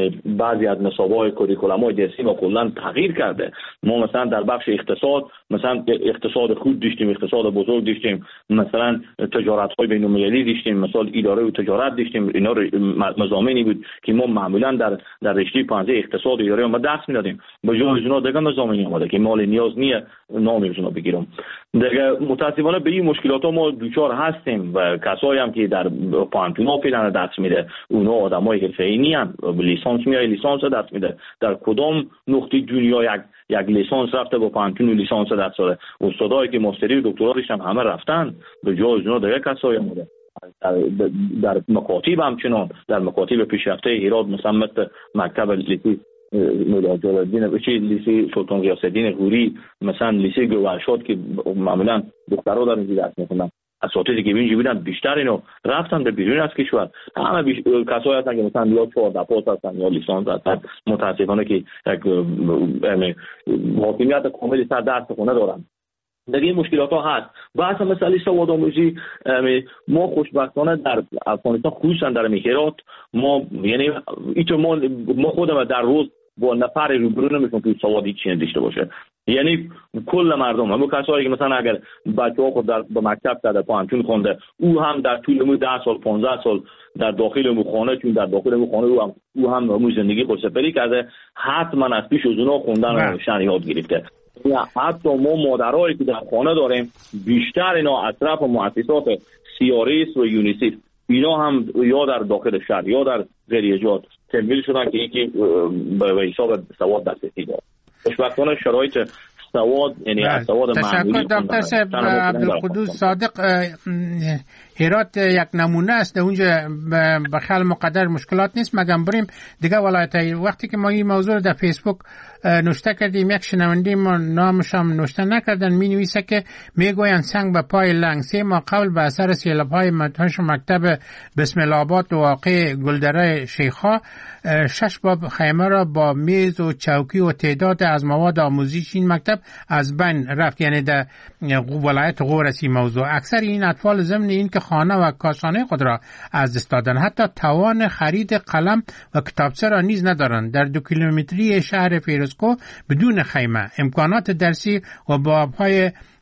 بعضی از نصاب‌های کوریکولوم‌های درسی ما کلا تغییر کرده. ما مثلا در بخش اقتصاد مثلا اقتصاد خود داشتیم، اقتصاد بزرگ داشتیم، مثلا تجارت‌های بین‌المللی داشتیم، مثلا اداره و تجارت داشتیم. اینا مضامینی بود که ما معمولا در رشته 15 اقتصاد اداره ما درس می‌دادیم. به جای اونا دیگه مضامینی اومده که مال نیاز نیه نامیشون بگیرم. دیگه متأسفانه به این مشکلات ما دوچار هستیم و کسایی هم که در پانتونا فعلا درس میده اونا آدمای حرفه‌ای نیان، لیسانس میای لیسانس درس میده. در کدام نقطه دنیا یک لیسانس رفته با پانتون لیسانس درس داره؟ استادایی که ماستری و دکترا داشتن همه رفتن، به جای اونا دیگه کسایی اومده. در مکاتب همچنان در مکاتب پیشرفته هرات مثلا مکتب لیسی مولادالدین بچی لیسی سلطان غیاث الدین غوری، مثلا لیسی گوهرشاد که معمولا دخترها در اینجا درس میخونن، اساتیدی که اینجا بودن بیشتر اینو رفتن به بیرون از کشور. همه کسایی هستن که مثلا یا 14 پاس هستن یا لیسانس هستن، متاسفانه که یک حاکمیت کاملی سر درس خونه دارن. در این مشکلات ها هست. بحث مسئله سواد آموزی ما خوشبختانه در افغانستان خصوصا در هرات ما یعنی ما خودمون در روز با نفر روبرو نمیشون که سوادی چی نداشته باشه. یعنی کل مردم همون کسایی که مثلا اگر بچه‌ها خود در مکتب در پانتون خونده او هم در طول 10 سال 15 سال در داخل خانه چون در داخل خانه او هم همون زندگی خود سپری کرده، حتما از پیش از اونها خوندن شن یاد گرفته. حتی ما مادرایی که در خانه داریم بیشتر اینا از طرف مؤسسات CRS و یونیسف اینا هم یا در داخل شهر یا در غیریجات تبدیل شدن که یکی به حساب سواد دسترسی داره. خوشبختانه شرایط سواد یعنی سواد معمولی. تشکر دکتر صاحب عبدالقدوس صادق. هرات یک نمونه است، اونجا به خیال مقدر مشکلات نیست مگم بریم دیگه ولایت‌های. وقتی که ما این موضوع در فیسبوک نوشته کردیم یک شنونده ما نامش هم نوشته نکردن، می نویسه که میگویند سنگ به پای لنگ 3 ماه قبل به اثر سیلاب‌های مدهوش مکتب بسم الله آباد واقع گلدره شیخا 6 باب خیمه را با میز و چوکی و تعداد از مواد آموزیش این مکتب از بین رفت. یعنی در ولایت غورسی موضوع اکثر این اطفال ضمن این که خانه و کاشانه خود را از دست دادن حتی توان خرید قلم و کتابچه را نیز ندارند. در 2 کیلومتری شهر فیروزکوه بدون خیمه امکانات درسی و بابهای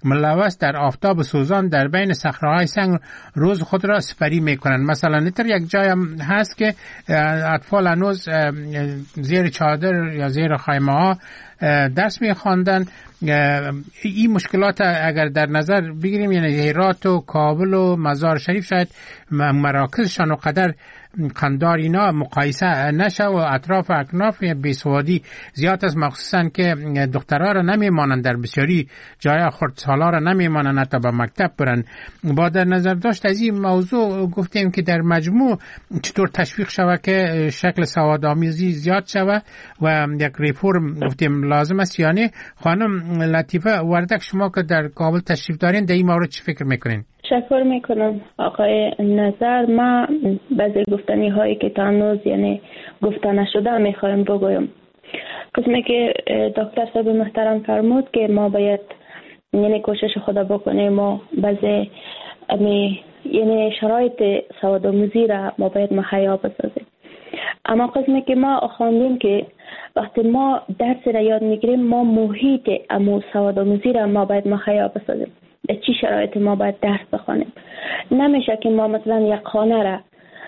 ملوث در آفتاب سوزان در بین صخره‌های سنگ روز خود را سپری میکنند. مثلا نتر یک جای هست که اطفال هنوز زیر چادر یا زیر خیمه ها درس میخواندن. این مشکلات اگر در نظر بگیریم، یعنی هرات و کابل و مزار شریف شاید مراکزشان و قدر قندار اینا مقایسه نشه و اطراف اکناف بیسوادی زیاد است، مخصوصا که دخترها را نمیمانند در بسیاری جای خردسالا را نمیمانند حتی به مکتب برن. با در نظر داشت از این موضوع گفتیم که در مجموع چطور تشویق شود که شکل سوادآموزی زیاد شود و یک ریفورم گفتیم لازم است. یعنی خانم لطیفه وردک، شما که در کابل تشریف دارین در این مورد چی فکر میکنین؟ تشکر میکنم آقای نظر. ما بعضی گفتنی هایی که تانوز یعنی گفته نشده میخوایم بگویم. قسمی که دکتر صاحب محترم فرمود که ما باید یعنی کوشش خدا بکنیم و بعضی یعنی شرایط سوادآموزی را ما باید مهیا بسازیم. اما قسمی که ما خواندیم که وقتی ما درس را یاد میگیریم، ما محیط امو سوادآموزی را ما باید مهیا بسازیم. در چی شرایط ما باید درس بخوانیم. نمیشه که ما مثلا یک خانه را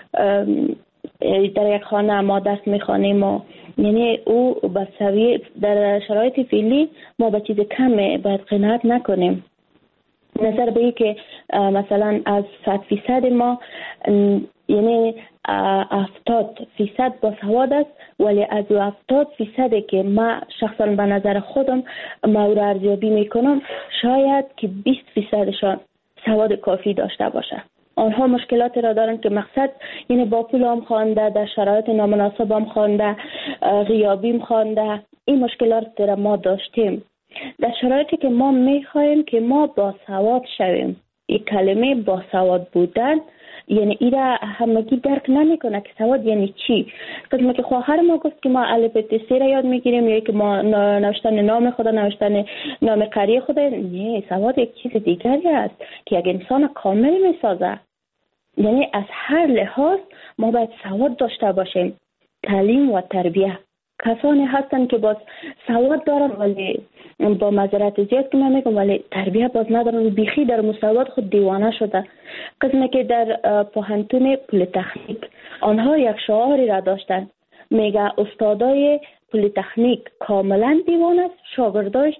در یک خانه ما درس میخوانیم و یعنی او بسوی در شرایط فعلی ما به چیز کم باید قناعت نکنیم. نظر به که مثلا از 100% ما یعنی 70% با سواد است، ولی از 70% که ما شخصا به نظر خودم ما او را ارزیابی میکنم، شاید که 20%شان سواد کافی داشته باشه. آنها مشکلات را دارن که مقصد یعنی با پول هم خوانده، در شرایط نامناسب هم خوانده، غیابی هم خوانده. این مشکلات را ما داشتیم. در شرایطی که ما میخوایم که ما با سواد شویم، این کلمه با سواد بودن یعنی ایرا همگی درک نمیکنه که سواد یعنی چی. قسمه که خواهر ما گفت که ما الف ب ت س را یاد میگیریم یا که ما نوشتن نام خدا، نوشتن نام قری خدا. نه، سواد یک چیز دیگری است که یک انسان کامل میسازه. یعنی از هر لحاظ ما باید سواد داشته باشیم. تعلیم و تربیه. کسانی هستن که باز سواد دارن ولی با معذرت زیاد که من میگم ولی تربیه باز ندارن، بیخی در مساوات خود دیوانه شده. قسمه که در پوهنتون پلی‌تکنیک آنها یک شعاری را داشتن، میگه استادای پلی‌تکنیک کاملا دیوانه است، شاگرداش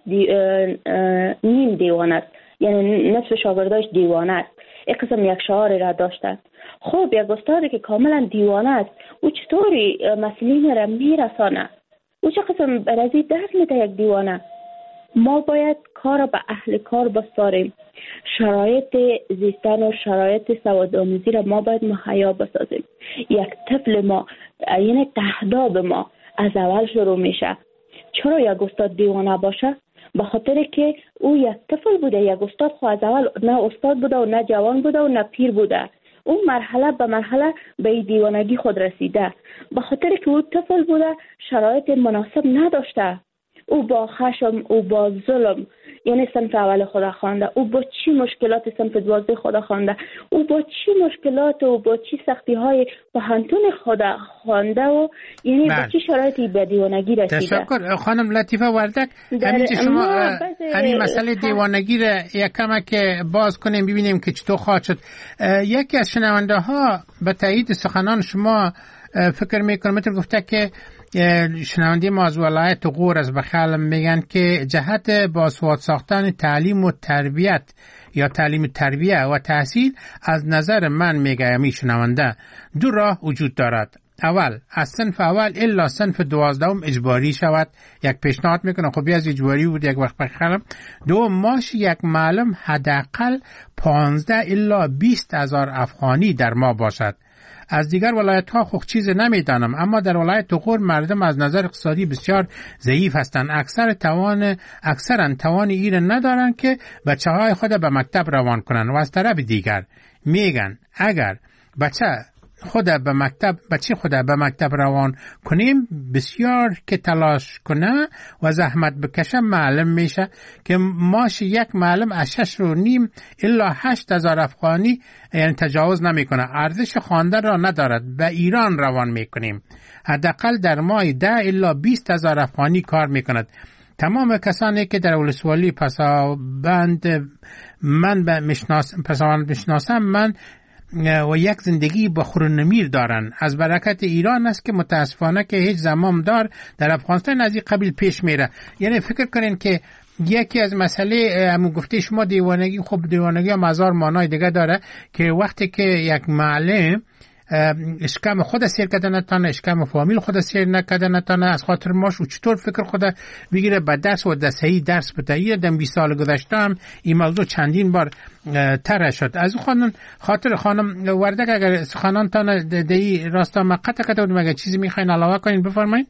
نیم دیوانه است، یعنی نصف شاگرداش دیوانه است. این قسم یک شعاری را داشتن. خب یک استادی که کاملا دیوانه است او چطوری مسئولین را میرسانه؟ او چه قسم برازی درس میده یک دیوانه؟ ما باید کار به اهل کار بسپاریم. شرایط زیستن و شرایط سوادآموزی را ما باید مهیا بسازیم. یک طفل ما یعنی تهداب ما از اول شروع میشه. چرا یک استاد دیوانه باشه؟ به خاطر که او یک طفل بوده. یک استاد خو از اول نه استاد بوده و نه جوان بوده و نه پیر بوده. اون مرحله به مرحله به دیوانگی خود رسیده. به خاطر که او طفل بوده، شرایط مناسب نداشته. او با خشم، او با ظلم یعنی صنف اول خدا خوانده، او با چی مشکلات صنف 12 خدا خوانده، او با چی مشکلات و با چی سختی های پوهنتون خدا خوانده و یعنی با چی شرایطی به دیوانگی رسیده. تشکر خانم لطیفه وردک. همین شما همین مسئله دیوانگی را یکم که باز کنیم ببینیم که چطور خواهد شد. یکی از شنونده ها به تایید سخنان شما فکر میکنم مثل گفته که شنونده ما از ولایت غور از بخل میگن که جهت باسواد ساختن تعلیم و تربیت یا تعلیم تربیه و تحصیل از نظر من میگه می شنونده دو راه وجود دارد. اول از صنف اول الا صنف 12 اجباری شود. یک پیشنهاد میکنم، خب از اجباری بود یک وقت بخرم. دو ماش یک معلم حداقل 15 الا 20 هزار افغانی در ما باشد. از دیگر ولایت ها خوب چیز نمیدانم، اما در ولایت غور مردم از نظر اقتصادی بسیار ضعیف هستند. اکثرا توان ایره ندارند که بچه های خود به مکتب روان کنند و از طرف دیگر میگن اگر بچه خود به مکتب روان کنیم بسیار که تلاش کنه و زحمت بکشه معلم میشه که ماش یک معلم از 6.5 الا 8,000 افغانی یعنی تجاوز نمیکنه. ارزش خواندن را ندارد. به ایران روان میکنیم. حداقل در ماه 10 الا 20,000 افغانی کار میکند. تمام کسانی که در ولسوالی پسابند من میشناسم من و یک زندگی با خورنمیر دارن. از برکت ایران است که متاسفانه که هیچ زمامدار در افغانستان از این قبیل پیش میره. یعنی فکر کنین که یکی از مسئله همون گفته شما دیوانگی، خب دیوانگی هم هزار معنای دیگه داره که وقتی که یک معلم اشکام خود سیر کردن نتانه، اشکام فامیل خود سیر نکردن نتانه، از خاطر ماش و چطور فکر خود بگیره به درس و صحیح درس بده. دم 20 سال گذشته هم این موضوع چندین بار طرح شد. از خاطر خانم وردک اگر سخنان تانه دی راستا مقطع کده بودیم، اگر چیزی میخواین علاوه کنین بفرمایید.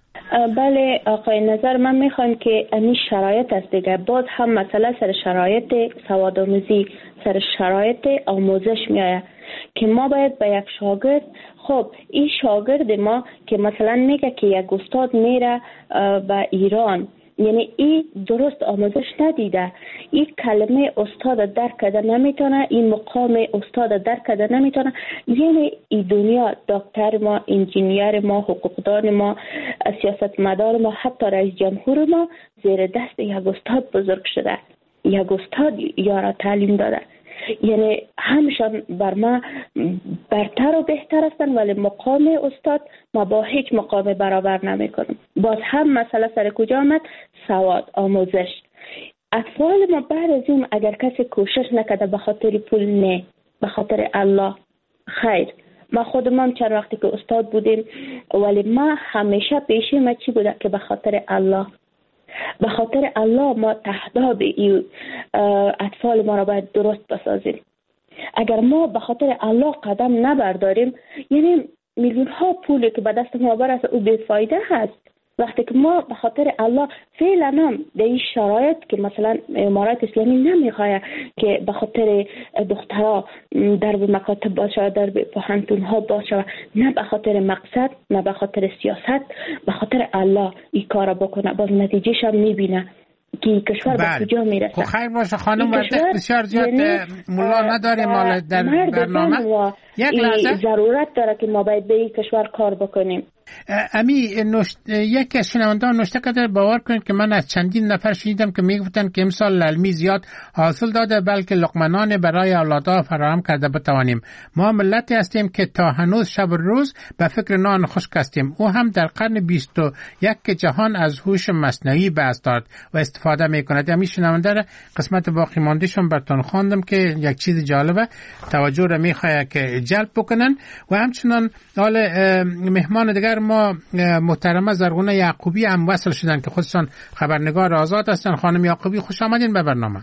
بله آقای نظر، من میخوام که این شرایط است دیگه، باز هم مسئله سر شرایط سوادآموزی، سر شرایط آموزش میآید که ما باید به یک شاگرد، خب این شاگرد ما که مثلا میگه که یک استاد میره به ایران، یعنی این درست آموزش ندیده، این کلمه استاد درک کرده نمیتونه، این مقام استاد درک کرده نمیتونه. یعنی این دنیا دکتر ما، انجینیر ما، حقوقدان ما، سیاستمدار ما، حتی رئیس جمهور ما زیر دست یک استاد بزرگ شده، یک استاد یارا تعلیم داده. یعنی همشان بر ما برتر و بهتر هستن، ولی مقام استاد ما با هیچ مقام برابر نمیکنم. باز هم مسئله سر کجا آمد؟ سواد، آموزش. اطفال ما بعد از این اگر کسی کوشش نکرده به خاطر پول، نه، به خاطر الله، خیر. ما خودم چند وقتی که استاد بودیم، ولی ما همیشه پیشی ما چی بوده که به خاطر الله، به خاطر الله ما تهداب این اطفال ما را باید درست بسازیم. اگر ما به خاطر الله قدم نبرداریم، یعنی میلیون ها پولی که به دست ما برسه او بی‌فایده هست. وقتی که ما به خاطر الله فعلا هم در این شرایط که مثلا امارات اسلامی نمیخواه که به خاطر دخترها در مکاتب باشه، در پوهنتون ها باشه، نه به خاطر مقصد، نه به خاطر سیاست، به خاطر الله این کار بکنه، باز نتیجهش هم میبینه که کشور به کجا میرسه. خیر باشه خانم وردک، بسیار زیاد مولا نداریم مال در برنامه. یک لحظه ضرورت داره که ما باید به این کشور کار بکنیم. یکی از شنوندگان نوشته کرده باور کنید که من از چندین نفر شنیدم که میگفتن که امسال علمی زیاد حاصل داده، بلکه لقمنان برای اولادها فراهم کرده بتوانیم. ما ملتی هستیم که تا هنوز شب و روز به فکر نان خشک هستیم. او هم در قرن 21 که جهان از هوش مصنوعی بحث دارد و استفاده میکند. همین شنونده را قسمت باقی ماندهشون براتون خواندم که یک چیز جالبه توجه را میخواه که جلب بکنن. و همچنان حال مهمان دیگر ما محترمه زرغونه یعقوبی هم وصل شدن که خودشان خبرنگار آزاد هستن. خانم یعقوبی خوش آمدین به برنامه.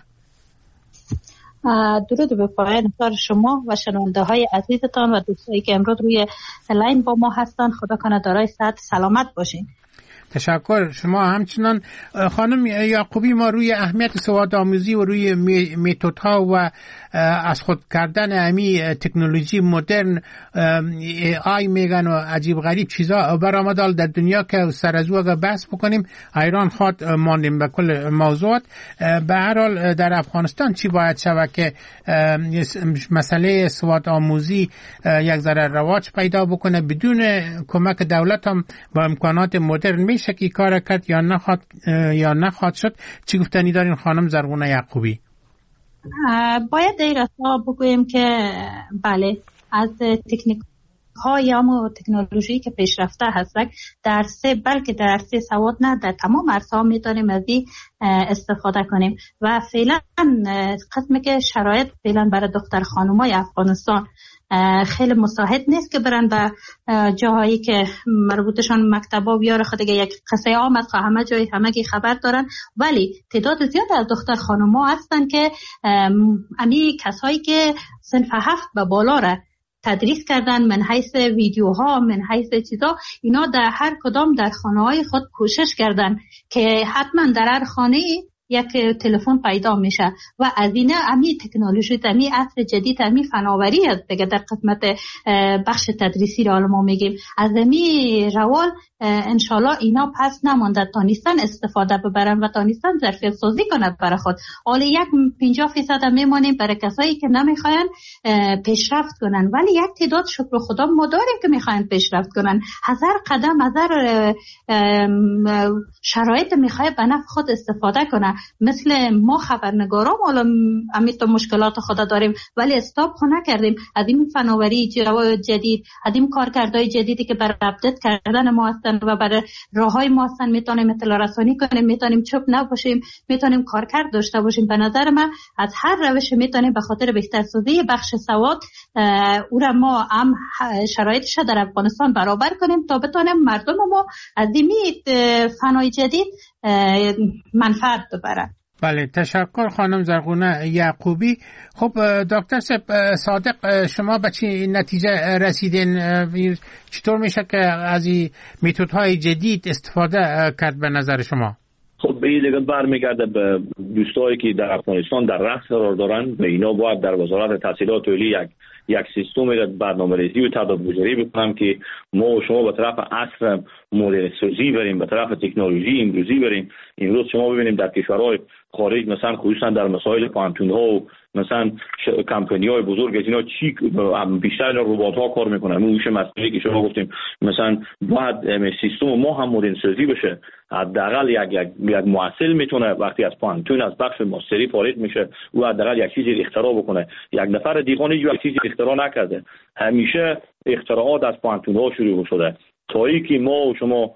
درود به پایان کار شما و شنونده های عزیزتان و دوستایی که امروز روی لاین با ما هستن. خدا کنه دارای صحت سلامت باشین. تشکر. شما همچنان خانم یعقوبی ما روی اهمیت سواد آموزی و روی متدها و از خود کردن امی تکنولوژی مدرن آی میگن و عجیب غریب چیزا برآمد در دنیا که سر از او اگر بحث بکنیم ایران خواد ماندیم به کل موضوعات. به هر حال در افغانستان چی باید شود که مسئله سواد آموزی یک ذره رواج پیدا بکنه بدون کمک دولت هم با امکانات مدرن میشه که کار کرد یا نخواد شد؟ چی گفتنی دارین خانم زرغونه یعقوبی؟ باید در راستا بگوییم که بله از تکنیک های یا تکنولوژی که پیشرفته هست بلکه در عرصه سواد نه در تمام عرصه ها میتونیم از این استفاده کنیم و فعلا قسمی که شرایط فعلا برای دختر خانمای افغانستان خیلی مساعد نیست که برن به جاهایی که مربوطشان مکتبا بیاره. خود یک قصه آمد که همه جای همگی خبر دارن، ولی تعداد زیاد از دختر خانم‌ها هستن که امی کسایی که صنف 7 به بالا را تدریس کردن من حیث ویدیوها، من حیث چیزا، اینا در هر کدام در خانه‌های خود کوشش کردن که حتما در هر خانه یک تلفن پیدا میشه و از اینا امی تکنولوژی امی عصر جدید امی فناوری است دیگه در خدمت بخش تدریسی را ما میگیم. از امی روال انشالله اینا پس نمانده تانیستن استفاده ببرن و تانیستن ظرفیت سازی کنند برای خود. حالا 50% میمانیم برای کسایی که نمیخواین پیشرفت کنن، ولی یک تعداد شکر خدا ما داریم که میخواین پیشرفت کنن. هزار قدم هزار شرایط میخواد به نفع خود استفاده کنه. مثل ما خبرنگارام حالا امیت مشکلات خدا داریم ولی استاپ خو نکردیم. از این فناوری جدید، از این کارکردهای جدیدی که برای اپدیت کردن ما هستن و برای راههای ما هستن میتونیم اطلاع رسانی کنیم، میتونیم چوب نباشیم، میتونیم کارکرد داشته باشیم. به نظر من از هر روش میتونیم به خاطر بهترسازی بخش سواد او را ما هم شرایطش در افغانستان برابر کنیم تا بتونیم مردم ما از این فنای جدید منفعت ببرن. بله، تشکر خانم زرغونه یعقوبی. خب دکتر صادق، شما به چه نتیجه رسیدین؟ چطور میشه که از این متدهای جدید استفاده کرد به نظر شما؟ خب به این دیگه برمیگرده به دوستایی که در افغانستان در رأس قرار دارن. به اینا باید در وزارت تحصیلات عالی یک سیستم برنامه‌ریزی و تدابیرگذاری بکنم که ما و شما به طرف عصر مدرن سازی بریم، به طرف تکنولوژی امروزی بریم. امروز شما ببینیم در کشورهای خارج مثلا خصوصا در مسائل پانتون‌ها و مثلا کمپانی‌های بزرگ از اینا چی بیشتر ربات‌ها کار میکنن. اون میشه مسئله که شما گفتیم مثلا باید سیستم ما هم مدرن سازی بشه. حداقل یک محصل میتونه وقتی از پانتون از بخش ماستری فارغ میشه او حداقل یک چیزی اختراع بکنه. یک نفر دیگه یک چیزی اختراع نکرده. همیشه اختراعات از پانتون‌ها شروع شده. تا اینکه ما و شما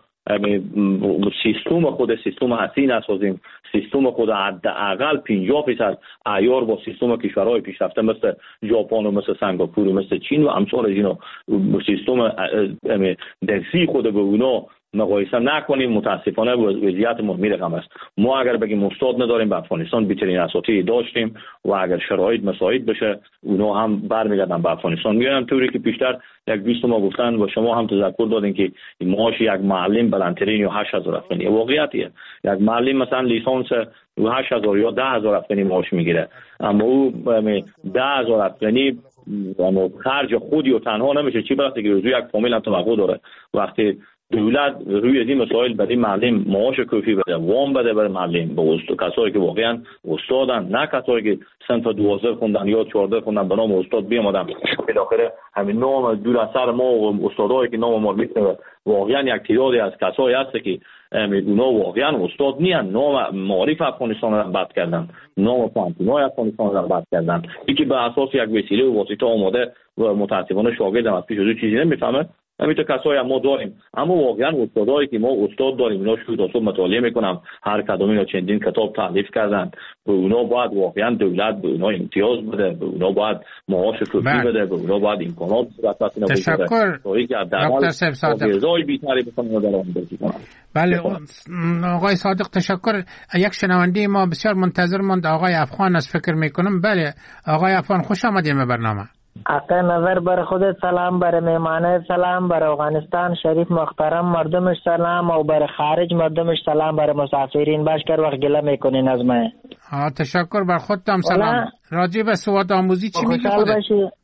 سیستم هستی نسازیم، سیستم خود حداقل 50% عیار با سیستم کشورهای پیشرفته مثل ژاپن و مثل سنگاپور و مثل چین و امثال از اینا سیستم درسی خود به اونا مقایسه نکنیم، متاسفانه وضعیت ما میرقم است. ما اگر بگیم استاد نداریم، به افغانستان بهترین اساتید داشتیم و اگر شرایط مساعد بشه اونا هم برمیگردن به افغانستان. میگن طوری که پیشتر یک دوست ما گفتن و شما هم تذکر دادین که معاش یک معلم بلندترین یا 8000 افغانی. واقعیتیه یک معلم مثلا لیسانس 8000 یا 10000 افغانی معاش میگیره، اما او 10000 افغانی خرج خودی و تنها نمیشه، چی برسه که روزی یک فامیل هم توقع داره. وقتی دولت روی این مسائل برای معلم معاش کافی بده، وام بده برای معلم به کسایی که واقعا استادن، نه کسایی که صنف 12 خوندن یا 14 خوندن به نام استاد بیامدن. بالاخره همین نام دور از سر ما و استادایی که نام ما میشنوه واقعا یک تعدادی از کسایی هست که اونا واقعا استاد نیان، نام معارف افغانستان را بد کردن، نام پانتونای افغانستان را بد کردن. یکی به اساس یک وسیله و واسطه آماده و متاسفانه شاگردم از پیش از چیزی نمیفهمه. همینطور کسایی هم ما داریم، اما واقعا استادایی که ما استاد داریم اینا شروع تا صبح مطالعه میکنم، هر کدوم اینا چندین کتاب تالیف کردن. به اونا باید واقعا دولت به اونا امتیاز بده، به اونا باید معاش کافی بده، به اونا باید امکانات بده. تشکر دکتر صادق. بیشتری بکنن در آن بازی کنن. بله آقای صادق تشکر. یک شنونده ما بسیار منتظر ماند، آقای افغان از فکر میکنم. بله آقای افغان خوش آمدید به برنامه. آقا نظر بر خودت سلام، بر میمانه سلام، بر افغانستان شریف محترم مردمش سلام و بر خارج مردمش سلام، بر مسافرین باشکر وقت گله میکنین از من. تشکر، بر خودتم سلام. راجع به سواد آموزی چی میگی خودت؟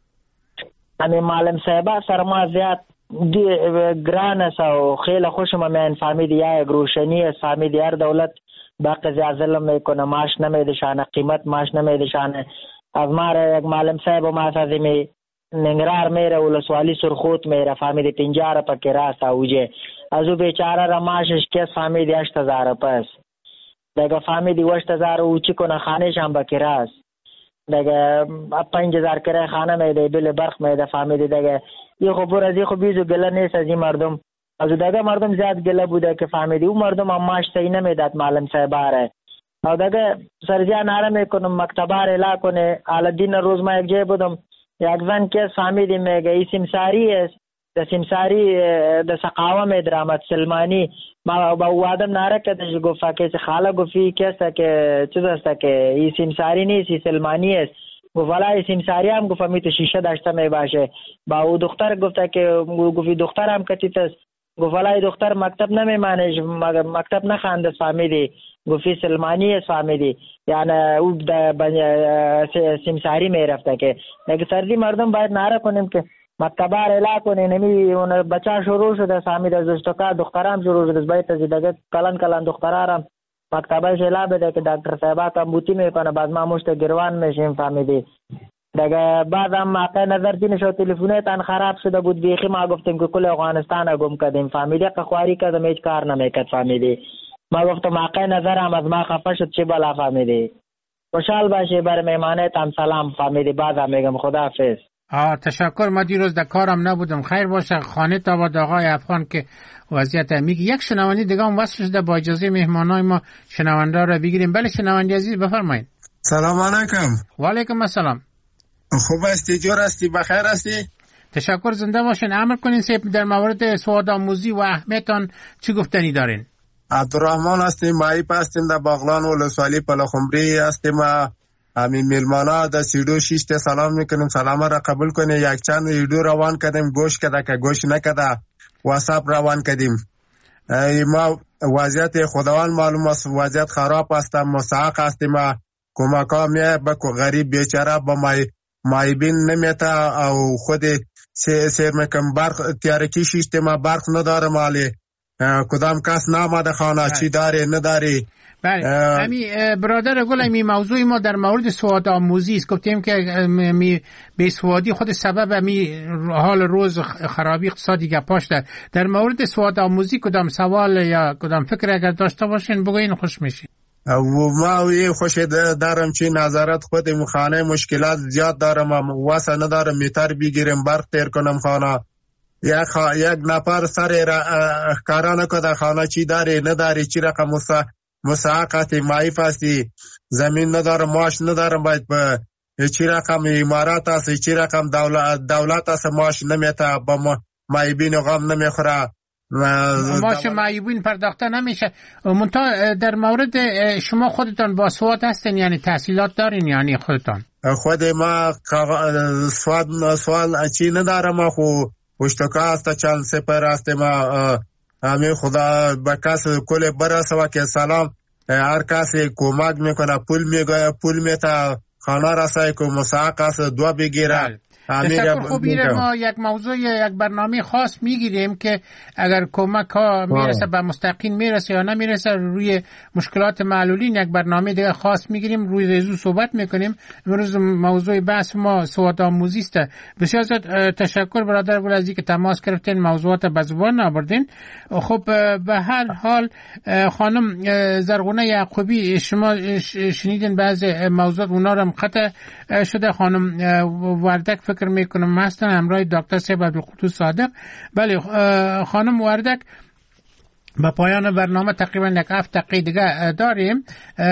امی معلم صاحبه سر ما زیاد گران است و خیلی خوشم من فهمید یک روشنی است، فهمید هر دولت باقی زیاد ظلم میکنه، معاش نمیدشانه، قیمت معاش نمیدشانه. از ما یک معلم صاحب ما سازمی ننگرار میره ولسوالی سرخوت میره، فهمید 50 پاکی راست اوجه از او بیچاره را معاشش کس فهمید 8000 پس دیگه فهمید 8000 او چی کنه خانهش هم باکی راست دیگه 5000 کرایه خانه میده بل برق میده، فهمید دیگه یه خبر از یه بیزو گله نیست از این مردم. از دیگه مردم زیاد گله بوده که فهمید او مردم هم معاش صحیح نمیداد معلم صاحباره او دیگه سرجا ناره میکنم مکتبار اعلا کنه. الدین روز ما یک جای بودم یک زن که فهمیدیم میگه این سمساری است، ده سمساری ده سقاوه میدرامد سلمانی ما با او آدم ناره کدش گفت که خاله گفتی کسته که چیز است که این سمساری نیست این سلمانی است. گفت والا این سمساری هم گفت میتو شیشه داشته میباشه. با او دختر گفته که گفتی دختر هم کتیت است گفت والله دختر مکتب نمیمانه، مکتب نخوانده فهمیدی. گفتی سلمانی فهمیدی، یعنی او سیمساری میرفته که نگه سردی مردم باید ناره کنیم که مکتبه را اعلا کنیم. نمی اون بچه شروع شده فهمید از اشتکا، دخترم شروع شده باید تزیده کلان دخترم مکتبه شلا بده که دکتر صاحبه کمبوتی میکنه، بعد ما مشت گروان میشیم فهمیدی. دیگه بعدم موقع نظر دین شو تلفونه تان خراب شده بود، بیخی ما گفتیم که کل افغانستان گم کردیم فهمیدی، قخواری کردم هیچ کار نمیکرد فهمیدی. ما گفتم موقع نظرم از ما خفه شد چی بلا فهمیدی. خوشحال باشی، بر میمانه تان سلام فهمیدی. بعدم میگم خداحافظ. تشکر. ما دیروز در کارم نبودم. خیر باشه. خانه تا با آقای افغان که وضعیت میگه. یک شنونده دیگه هم وصل شده، با اجازه مهمانای ما شنونده را بگیریم. بله شنونده عزیز بفرمایید. سلام علیکم. و علیکم السلام. خوب هستی؟ جور هستی؟ بخیر هستی؟ تشکر. زنده باشین. امر کنین سیب در مورد سواد آموزی و اهمیتان چی گفتنی دارین؟ عبدالرحمن هستیم، مایپ هستیم در باغلان ولسوالی پلخمری هستیم. همین میلمانا در سیدو شیشت سلام میکنیم، سلام را قبول کنیم. یک چند ویدیو روان کردیم، گوش کده که گوش نکده واتساپ روان کردیم. ما وضعیت خداوند معلوم است، وضعیت خراب است، مساق هستیم. کمکا میه با غریب بیچاره با مایبین نمیتا او خود سیر میکن. برق تیارکی شیشت ما برق نداره مالی، کدام کس نامده خانه چی داری نداری. بله امی برادر گل، امی موضوع ما در مورد سواد آموزی است. گفتیم که بی سوادی خود سبب امی حال روز خرابی اقتصادی گپاش در مورد سواد آموزی کدام سوال یا کدام فکر اگر داشته باشین بگوین خوش میشین. و ما خوش دارم چی نظرت خود خانه مشکلات زیاد دارم، واسه ندارم میتر بگیرم برق تیر کنم خانه. یک نفر سر کارا نکده خانه چی داری نداری، چی رقم مساقاتی مایف هستی، زمین ندارم، معاش ندارم، باید به چی رقم امارات هستی، چی رقم دولت هست، معاش نمیتا، با مایبین غم نمیخوره، معاش مایبین پرداخته نمیشه. منتها در مورد شما خودتان با سواد هستین، یعنی تحصیلات دارین یعنی خودتان؟ خود ما سوال چی ندارم، خو پشتکا هسته چند سپر هسته. ما همین خدا به کس کل برسوه که سلام هر کسی کمک میکنه، پول میتا خانه رسای که مساق است دو بگیره. تشکر. خوب ما یک موضوع یک برنامه خاص میگیریم که اگر کمک ها میرسه به مستقیم میرسه یا نمیرسه، روی مشکلات معلولین یک برنامه دیگه خاص میگیریم، روی ریزو صحبت میکنیم. امروز موضوع بحث ما سواد آموزی است. بسیار تشکر برادر گلازی که تماس گرفتین، موضوعات به زبان آوردین. خب به هر حال خانم زرغونه یعقوبی، شما شنیدین بعض موضوعات اونا رو قطع شده. خانم وردک فکر میکنم هستن همراه دکتر صاحب عبدالقدوس صادق. بله خانم وردک، به پایان برنامه تقریبا یک 7 دقیقه دیگه داریم.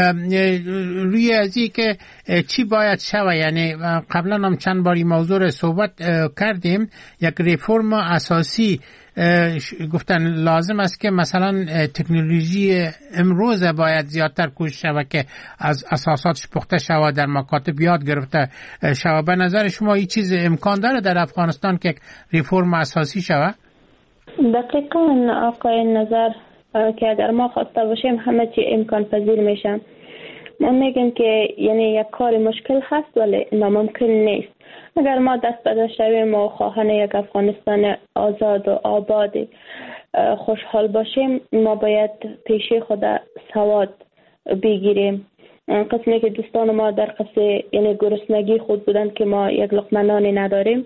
روی ازی که چی باید شوه، یعنی قبلا هم چند باری موضوع رو صحبت کردیم، یک ریفورم اساسی گفتن لازم است که مثلا تکنولوژی امروز باید زیادتر کوشش شود که از اساساتش پخته شود، در مکاتب یاد گرفته شود. به نظر شما این چیز امکان داره در افغانستان که ریفورم اساسی شود؟ دقیقاً آقای نظر که اگر ما خواسته باشیم همه چی امکان پذیر میشن. ما میگیم که یعنی یک کار مشکل هست ولی ناممکن نیست. اگر ما دست به دست شویم و خواهان یک افغانستان آزاد و آباد خوشحال باشیم، ما باید پیش خود سواد بگیریم. قسمی که دوستان ما در قصه یعنی گرسنگی خود بودن که ما یک لقمه نانی نداریم،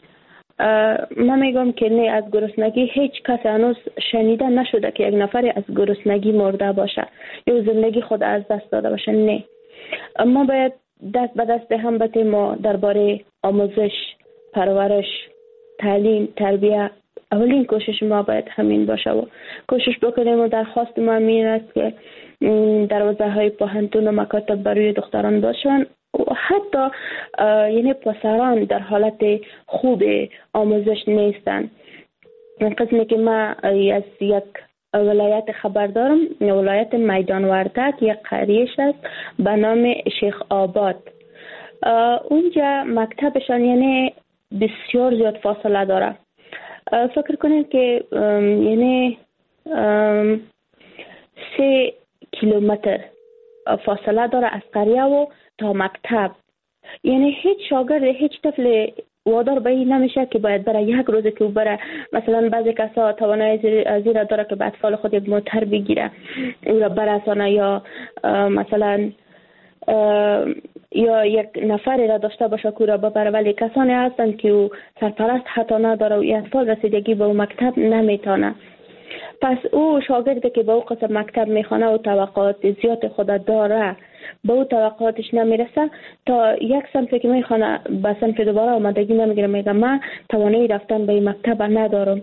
من میگم که نه، از گرسنگی هیچ کس هنوز شنیده نشده که یک نفری از گرسنگی مرده باشه یا زندگی خود از دست داده باشه. نه، ما باید دست به دست هم بتیم و درباره آموزش، پرورش، تعلیم، تربیه، اولین کوشش ما باید همین باشه و کوشش بکنیم. و درخواست ما این است که دروازه های پوهنتون و مکاتب برای دختران باشن و حتی یعنی پسران در حالت خوب آموزش نیستن. قسمی که ما از یک ولایت خبر دارم، ولایت میدان وردک، یک قریه‌اش است به نام شیخ آباد. اونجا مکتبشان یعنی بسیار زیاد فاصله داره. فکر کنید که یعنی 3 کیلومتر فاصله داره از قریه و تا مکتب. یعنی هیچ شاگرد، هیچ طفل وادار به این نمیشه که باید برای یک روز که بره. مثلا بعضی کسا توانایی زیرا داره که به اطفال خود یک موتر بگیره او را برسانه، یا مثلا یا یک نفری را داشته باشه که را ببره، ولی کسانی هستند که او سرپرست حتی نداره و این اطفال رسیدگی به مکتب نمیتونه. پس او شاگردی که به او قسم مکتب میخوانه و توقعات زیاد خود داره، به او توقعاتش نمیرسه، تا یک صنفی که میخوانه به صنف دوباره آمادگی نمیگیره، میگه من توانایی رفتن به این مکتب ندارم.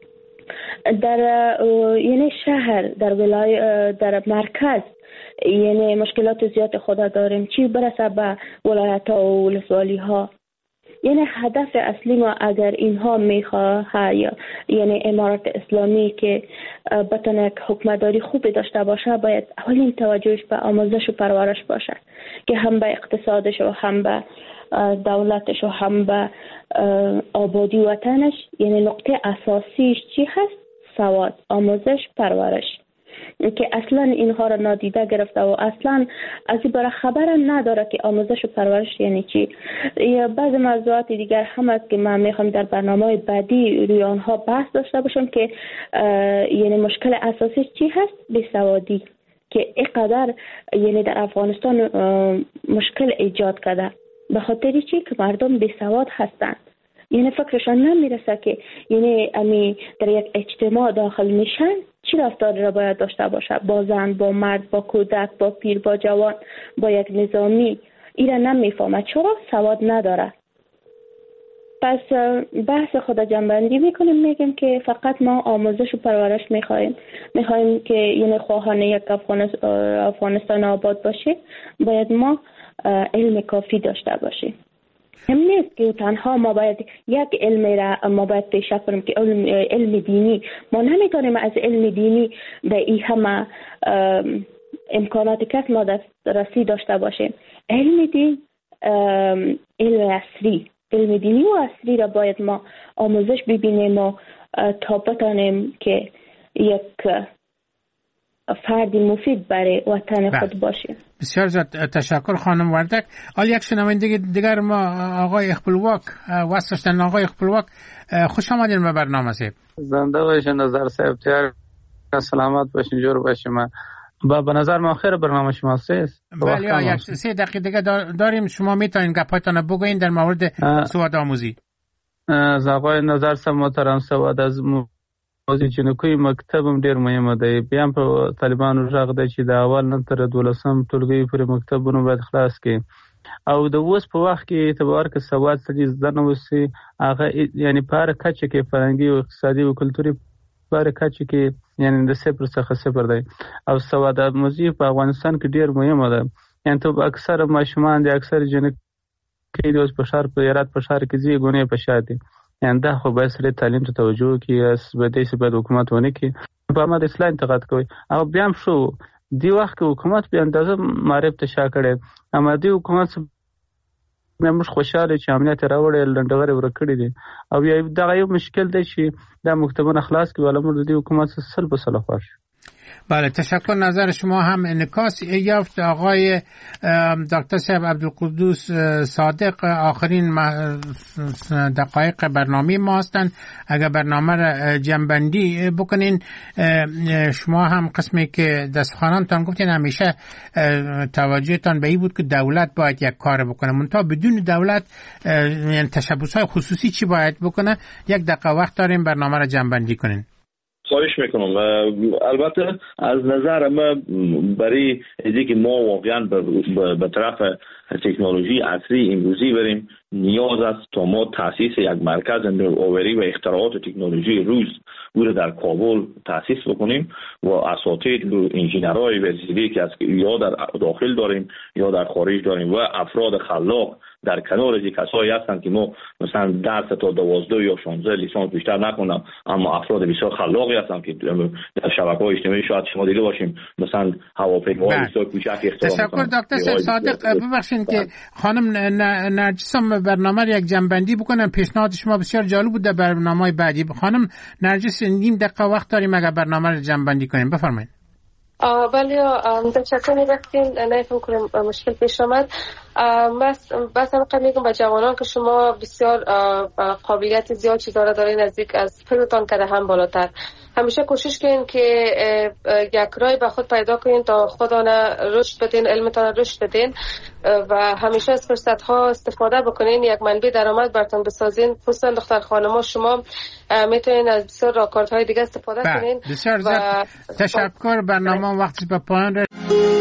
در یعنی شهر، در در مرکز یعنی مشکلات زیاد خود داریم، چی برسه به ولایت ها و ولسوالی ها. یعنی هدف اصلی ما اگر اینها میخواه یعنی امارت اسلامی که بتونه یک حکمداری خوبی داشته باشه، باید اولین توجهش به آموزش و پرورش باشه که هم به اقتصادش و هم به دولتش و هم به آبادی وطنش. یعنی نقطه اساسیش چی هست؟ سواد، آموزش، پرورش، که اصلا اینها را نادیده گرفته و اصلا از این برای خبر نداره که آموزش و پرورش یعنی چی. یا بعض موضوعات دیگر هم است که من میخوام در برنامه بعدی روی آنها بحث داشته باشم که یعنی مشکل اساسی چی هست؟ بیسوادی، که اینقدر یعنی در افغانستان مشکل ایجاد کرده به خاطر چی؟ که مردم بیسواد هستند. یعنی فکرشان نمیرسه که یعنی امی در یک اجتماع داخل میشن چی رفتاری را باید داشته باشه با زن، با مرد، با کودک، با پیر، با جوان، با یک نظامی. این را نمیفهمه، چرا؟ سواد نداره. پس بحث خود جنبندی میکنیم، میگیم که فقط ما آموزش و پرورش میخوایم که یعنی خواهان یک افغانستان آباد باشه، باید ما علم کافی داشته باشیم. هم نیست که تنها ما باید یک علم را ما باید پیشه کنیم که علم دینی. ما نمیتونیم از علم دینی به این همه امکانات کس ما دسترسی داشته باشیم. علم دین، علم عصری، علم دینی و عصری را باید ما آموزش ببینیم و تا بتانیم که یک فردی مفید برای وطن خود باشیم. بسیار زیاد تشکر خانم وردک. حالا یک شنونده دیگر ما آقای خپلواک واسطن. آقای خپلواک خوش آمدین به برنامه سید. زنده باشین نظر صاحب، تیار سلامت باشین، جور باشین. به نظر ما خیر برنامه شما است. بله، یک 3 دقیقه دیگه داریم، شما میتونین گپاتون بگوین در مورد سواد آموزی. از آقای نظر صاحب محترم، سواد از موضوع جنکوی مکتبم ډیر مهمه ده. بیا په طالبانو راغ ده چې د اول نه تر 12م ټولګي پورې مکتبونه باید خلاص کړي، او د اوس په وخت کې اعتبار که سواد سړي زده نه وسي، هغه یعنی په هر کچه کې فرهنګي او اقتصادي او کلتوري په هر کچه کې یعنی د 0 څخه 0 دی. او سواد آموزي په افغانستان کې ډیر مهمه ده. یعنی ته اکثر ماشومان دي، اکثر جنکۍ د اوس په ښار په هرات په ښار کې ځي ګونې په شا دي. یعنی دا خو باید سړی تعلیم ته توجه کړي، به دې باید حکومت ونه کړي. په امر اسلام انتقاد کوي او بیا هم شو دی وخت کې حکومت به اندازه معرف ته شا کړي، اما دی حکومت موږ خوشاله چې امنیت راوړي لنډغري ورکړي دي، او دا یو مشکل دی چې دا مکتبونه خلاص کړي، ولی موږ د حکومت سره به سره خوښ. بله، تشکر. نظر شما هم انعکاس یافت. آقای دکتر صاحب عبدالقدوس صادق آخرین دقایق برنامه ما هستند. اگر برنامه را جنبندی بکنین، شما هم قسمی که دستخوانانتان گفتین همیشه توجهتان به این بود که دولت باید یک کار بکنه، منتها بدون دولت یعنی تشبس‌های خصوصی چی باید بکنه؟ 1 دقیقه وقت داریم برنامه را جنبندی کنین. خواهش میکنم. البته از نظر ما برای اینکه ما واقعا به طرف تکنولوژی عصری امروزی بریم، نیاز است تا ما تاسیس یک مرکز نوآوری و اختراعات تکنولوژی روز او در کابل تاسیس بکنیم و اساتید و انجینرهای ورزیدی که از یا در داخل داریم یا در خارج داریم و افراد خلاق در کنار از کسایی هستند که ما مثلا درس تا 12 یا 16 لیسانس بیشتر نکنم، اما افراد بسیار خلاقی هستند که در شبکه‌های اجتماعی شاید شما دیده باشیم، مثلا هواپیماهای بسیار کوچک اختراع. تشکر دکتر صادق. ببخشید که خانم نرجسم برنامه یک جنبندی بکنم. پیشنهاد شما بسیار جالب بود. در برنامه بعدی خانم نرجس نیم دقیقه وقت داریم اگر برنامه رو جنبندی کنیم. بفرمایید. بله تشکر می‌کنم. نفهم کنم مشکل پیش آمد. بس هم میگم به جوانان که شما بسیار قابلیت زیاد چیزا دارین نزدیک از فکرتان کرده هم بالاتر. همیشه کوشش کنین که یک راه به خود پیدا کنین تا خودتان رشد بدین، علمتان رشد بدین و همیشه از فرصت ها استفاده بکنین. یک منبع درآمد براتون بسازین. خصوصا دختر خانم‌ها شما میتونین از بسیار راهکارهای دیگه استفاده کنین. بسیار زیاد تشکر. برنامه وقتی به پایان رسید.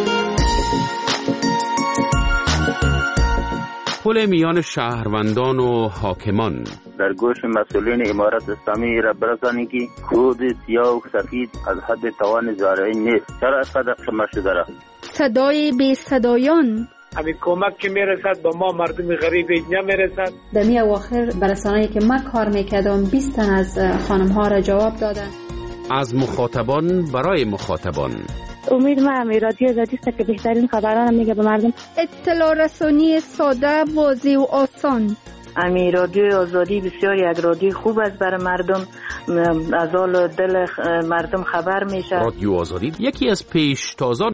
پل میان شهروندان و حاکمان در گوش مسئولین امارت اسلامی را برسانید که خود سیاه و سفید از حد توان زارعین نیست. چرا اینقدر شما شده را؟ صدای بی صدایان همین کمک که میرسد با ما مردم غریب نمیرسد. در می اواخر برسانه‌ای که من کار میکردم 20 تن از خانم ها را جواب دادن. از مخاطبان برای مخاطبان. امید من رادیو آزادی است که بهترین خبران میگه به مردم. اطلاع رسانی ساده، واضح و آسان. امی رادیو آزادی بسیار یک رادیو خوب است برای مردم، از حال دل مردم خبر میشه. رادیو آزادی یکی از پیشتازان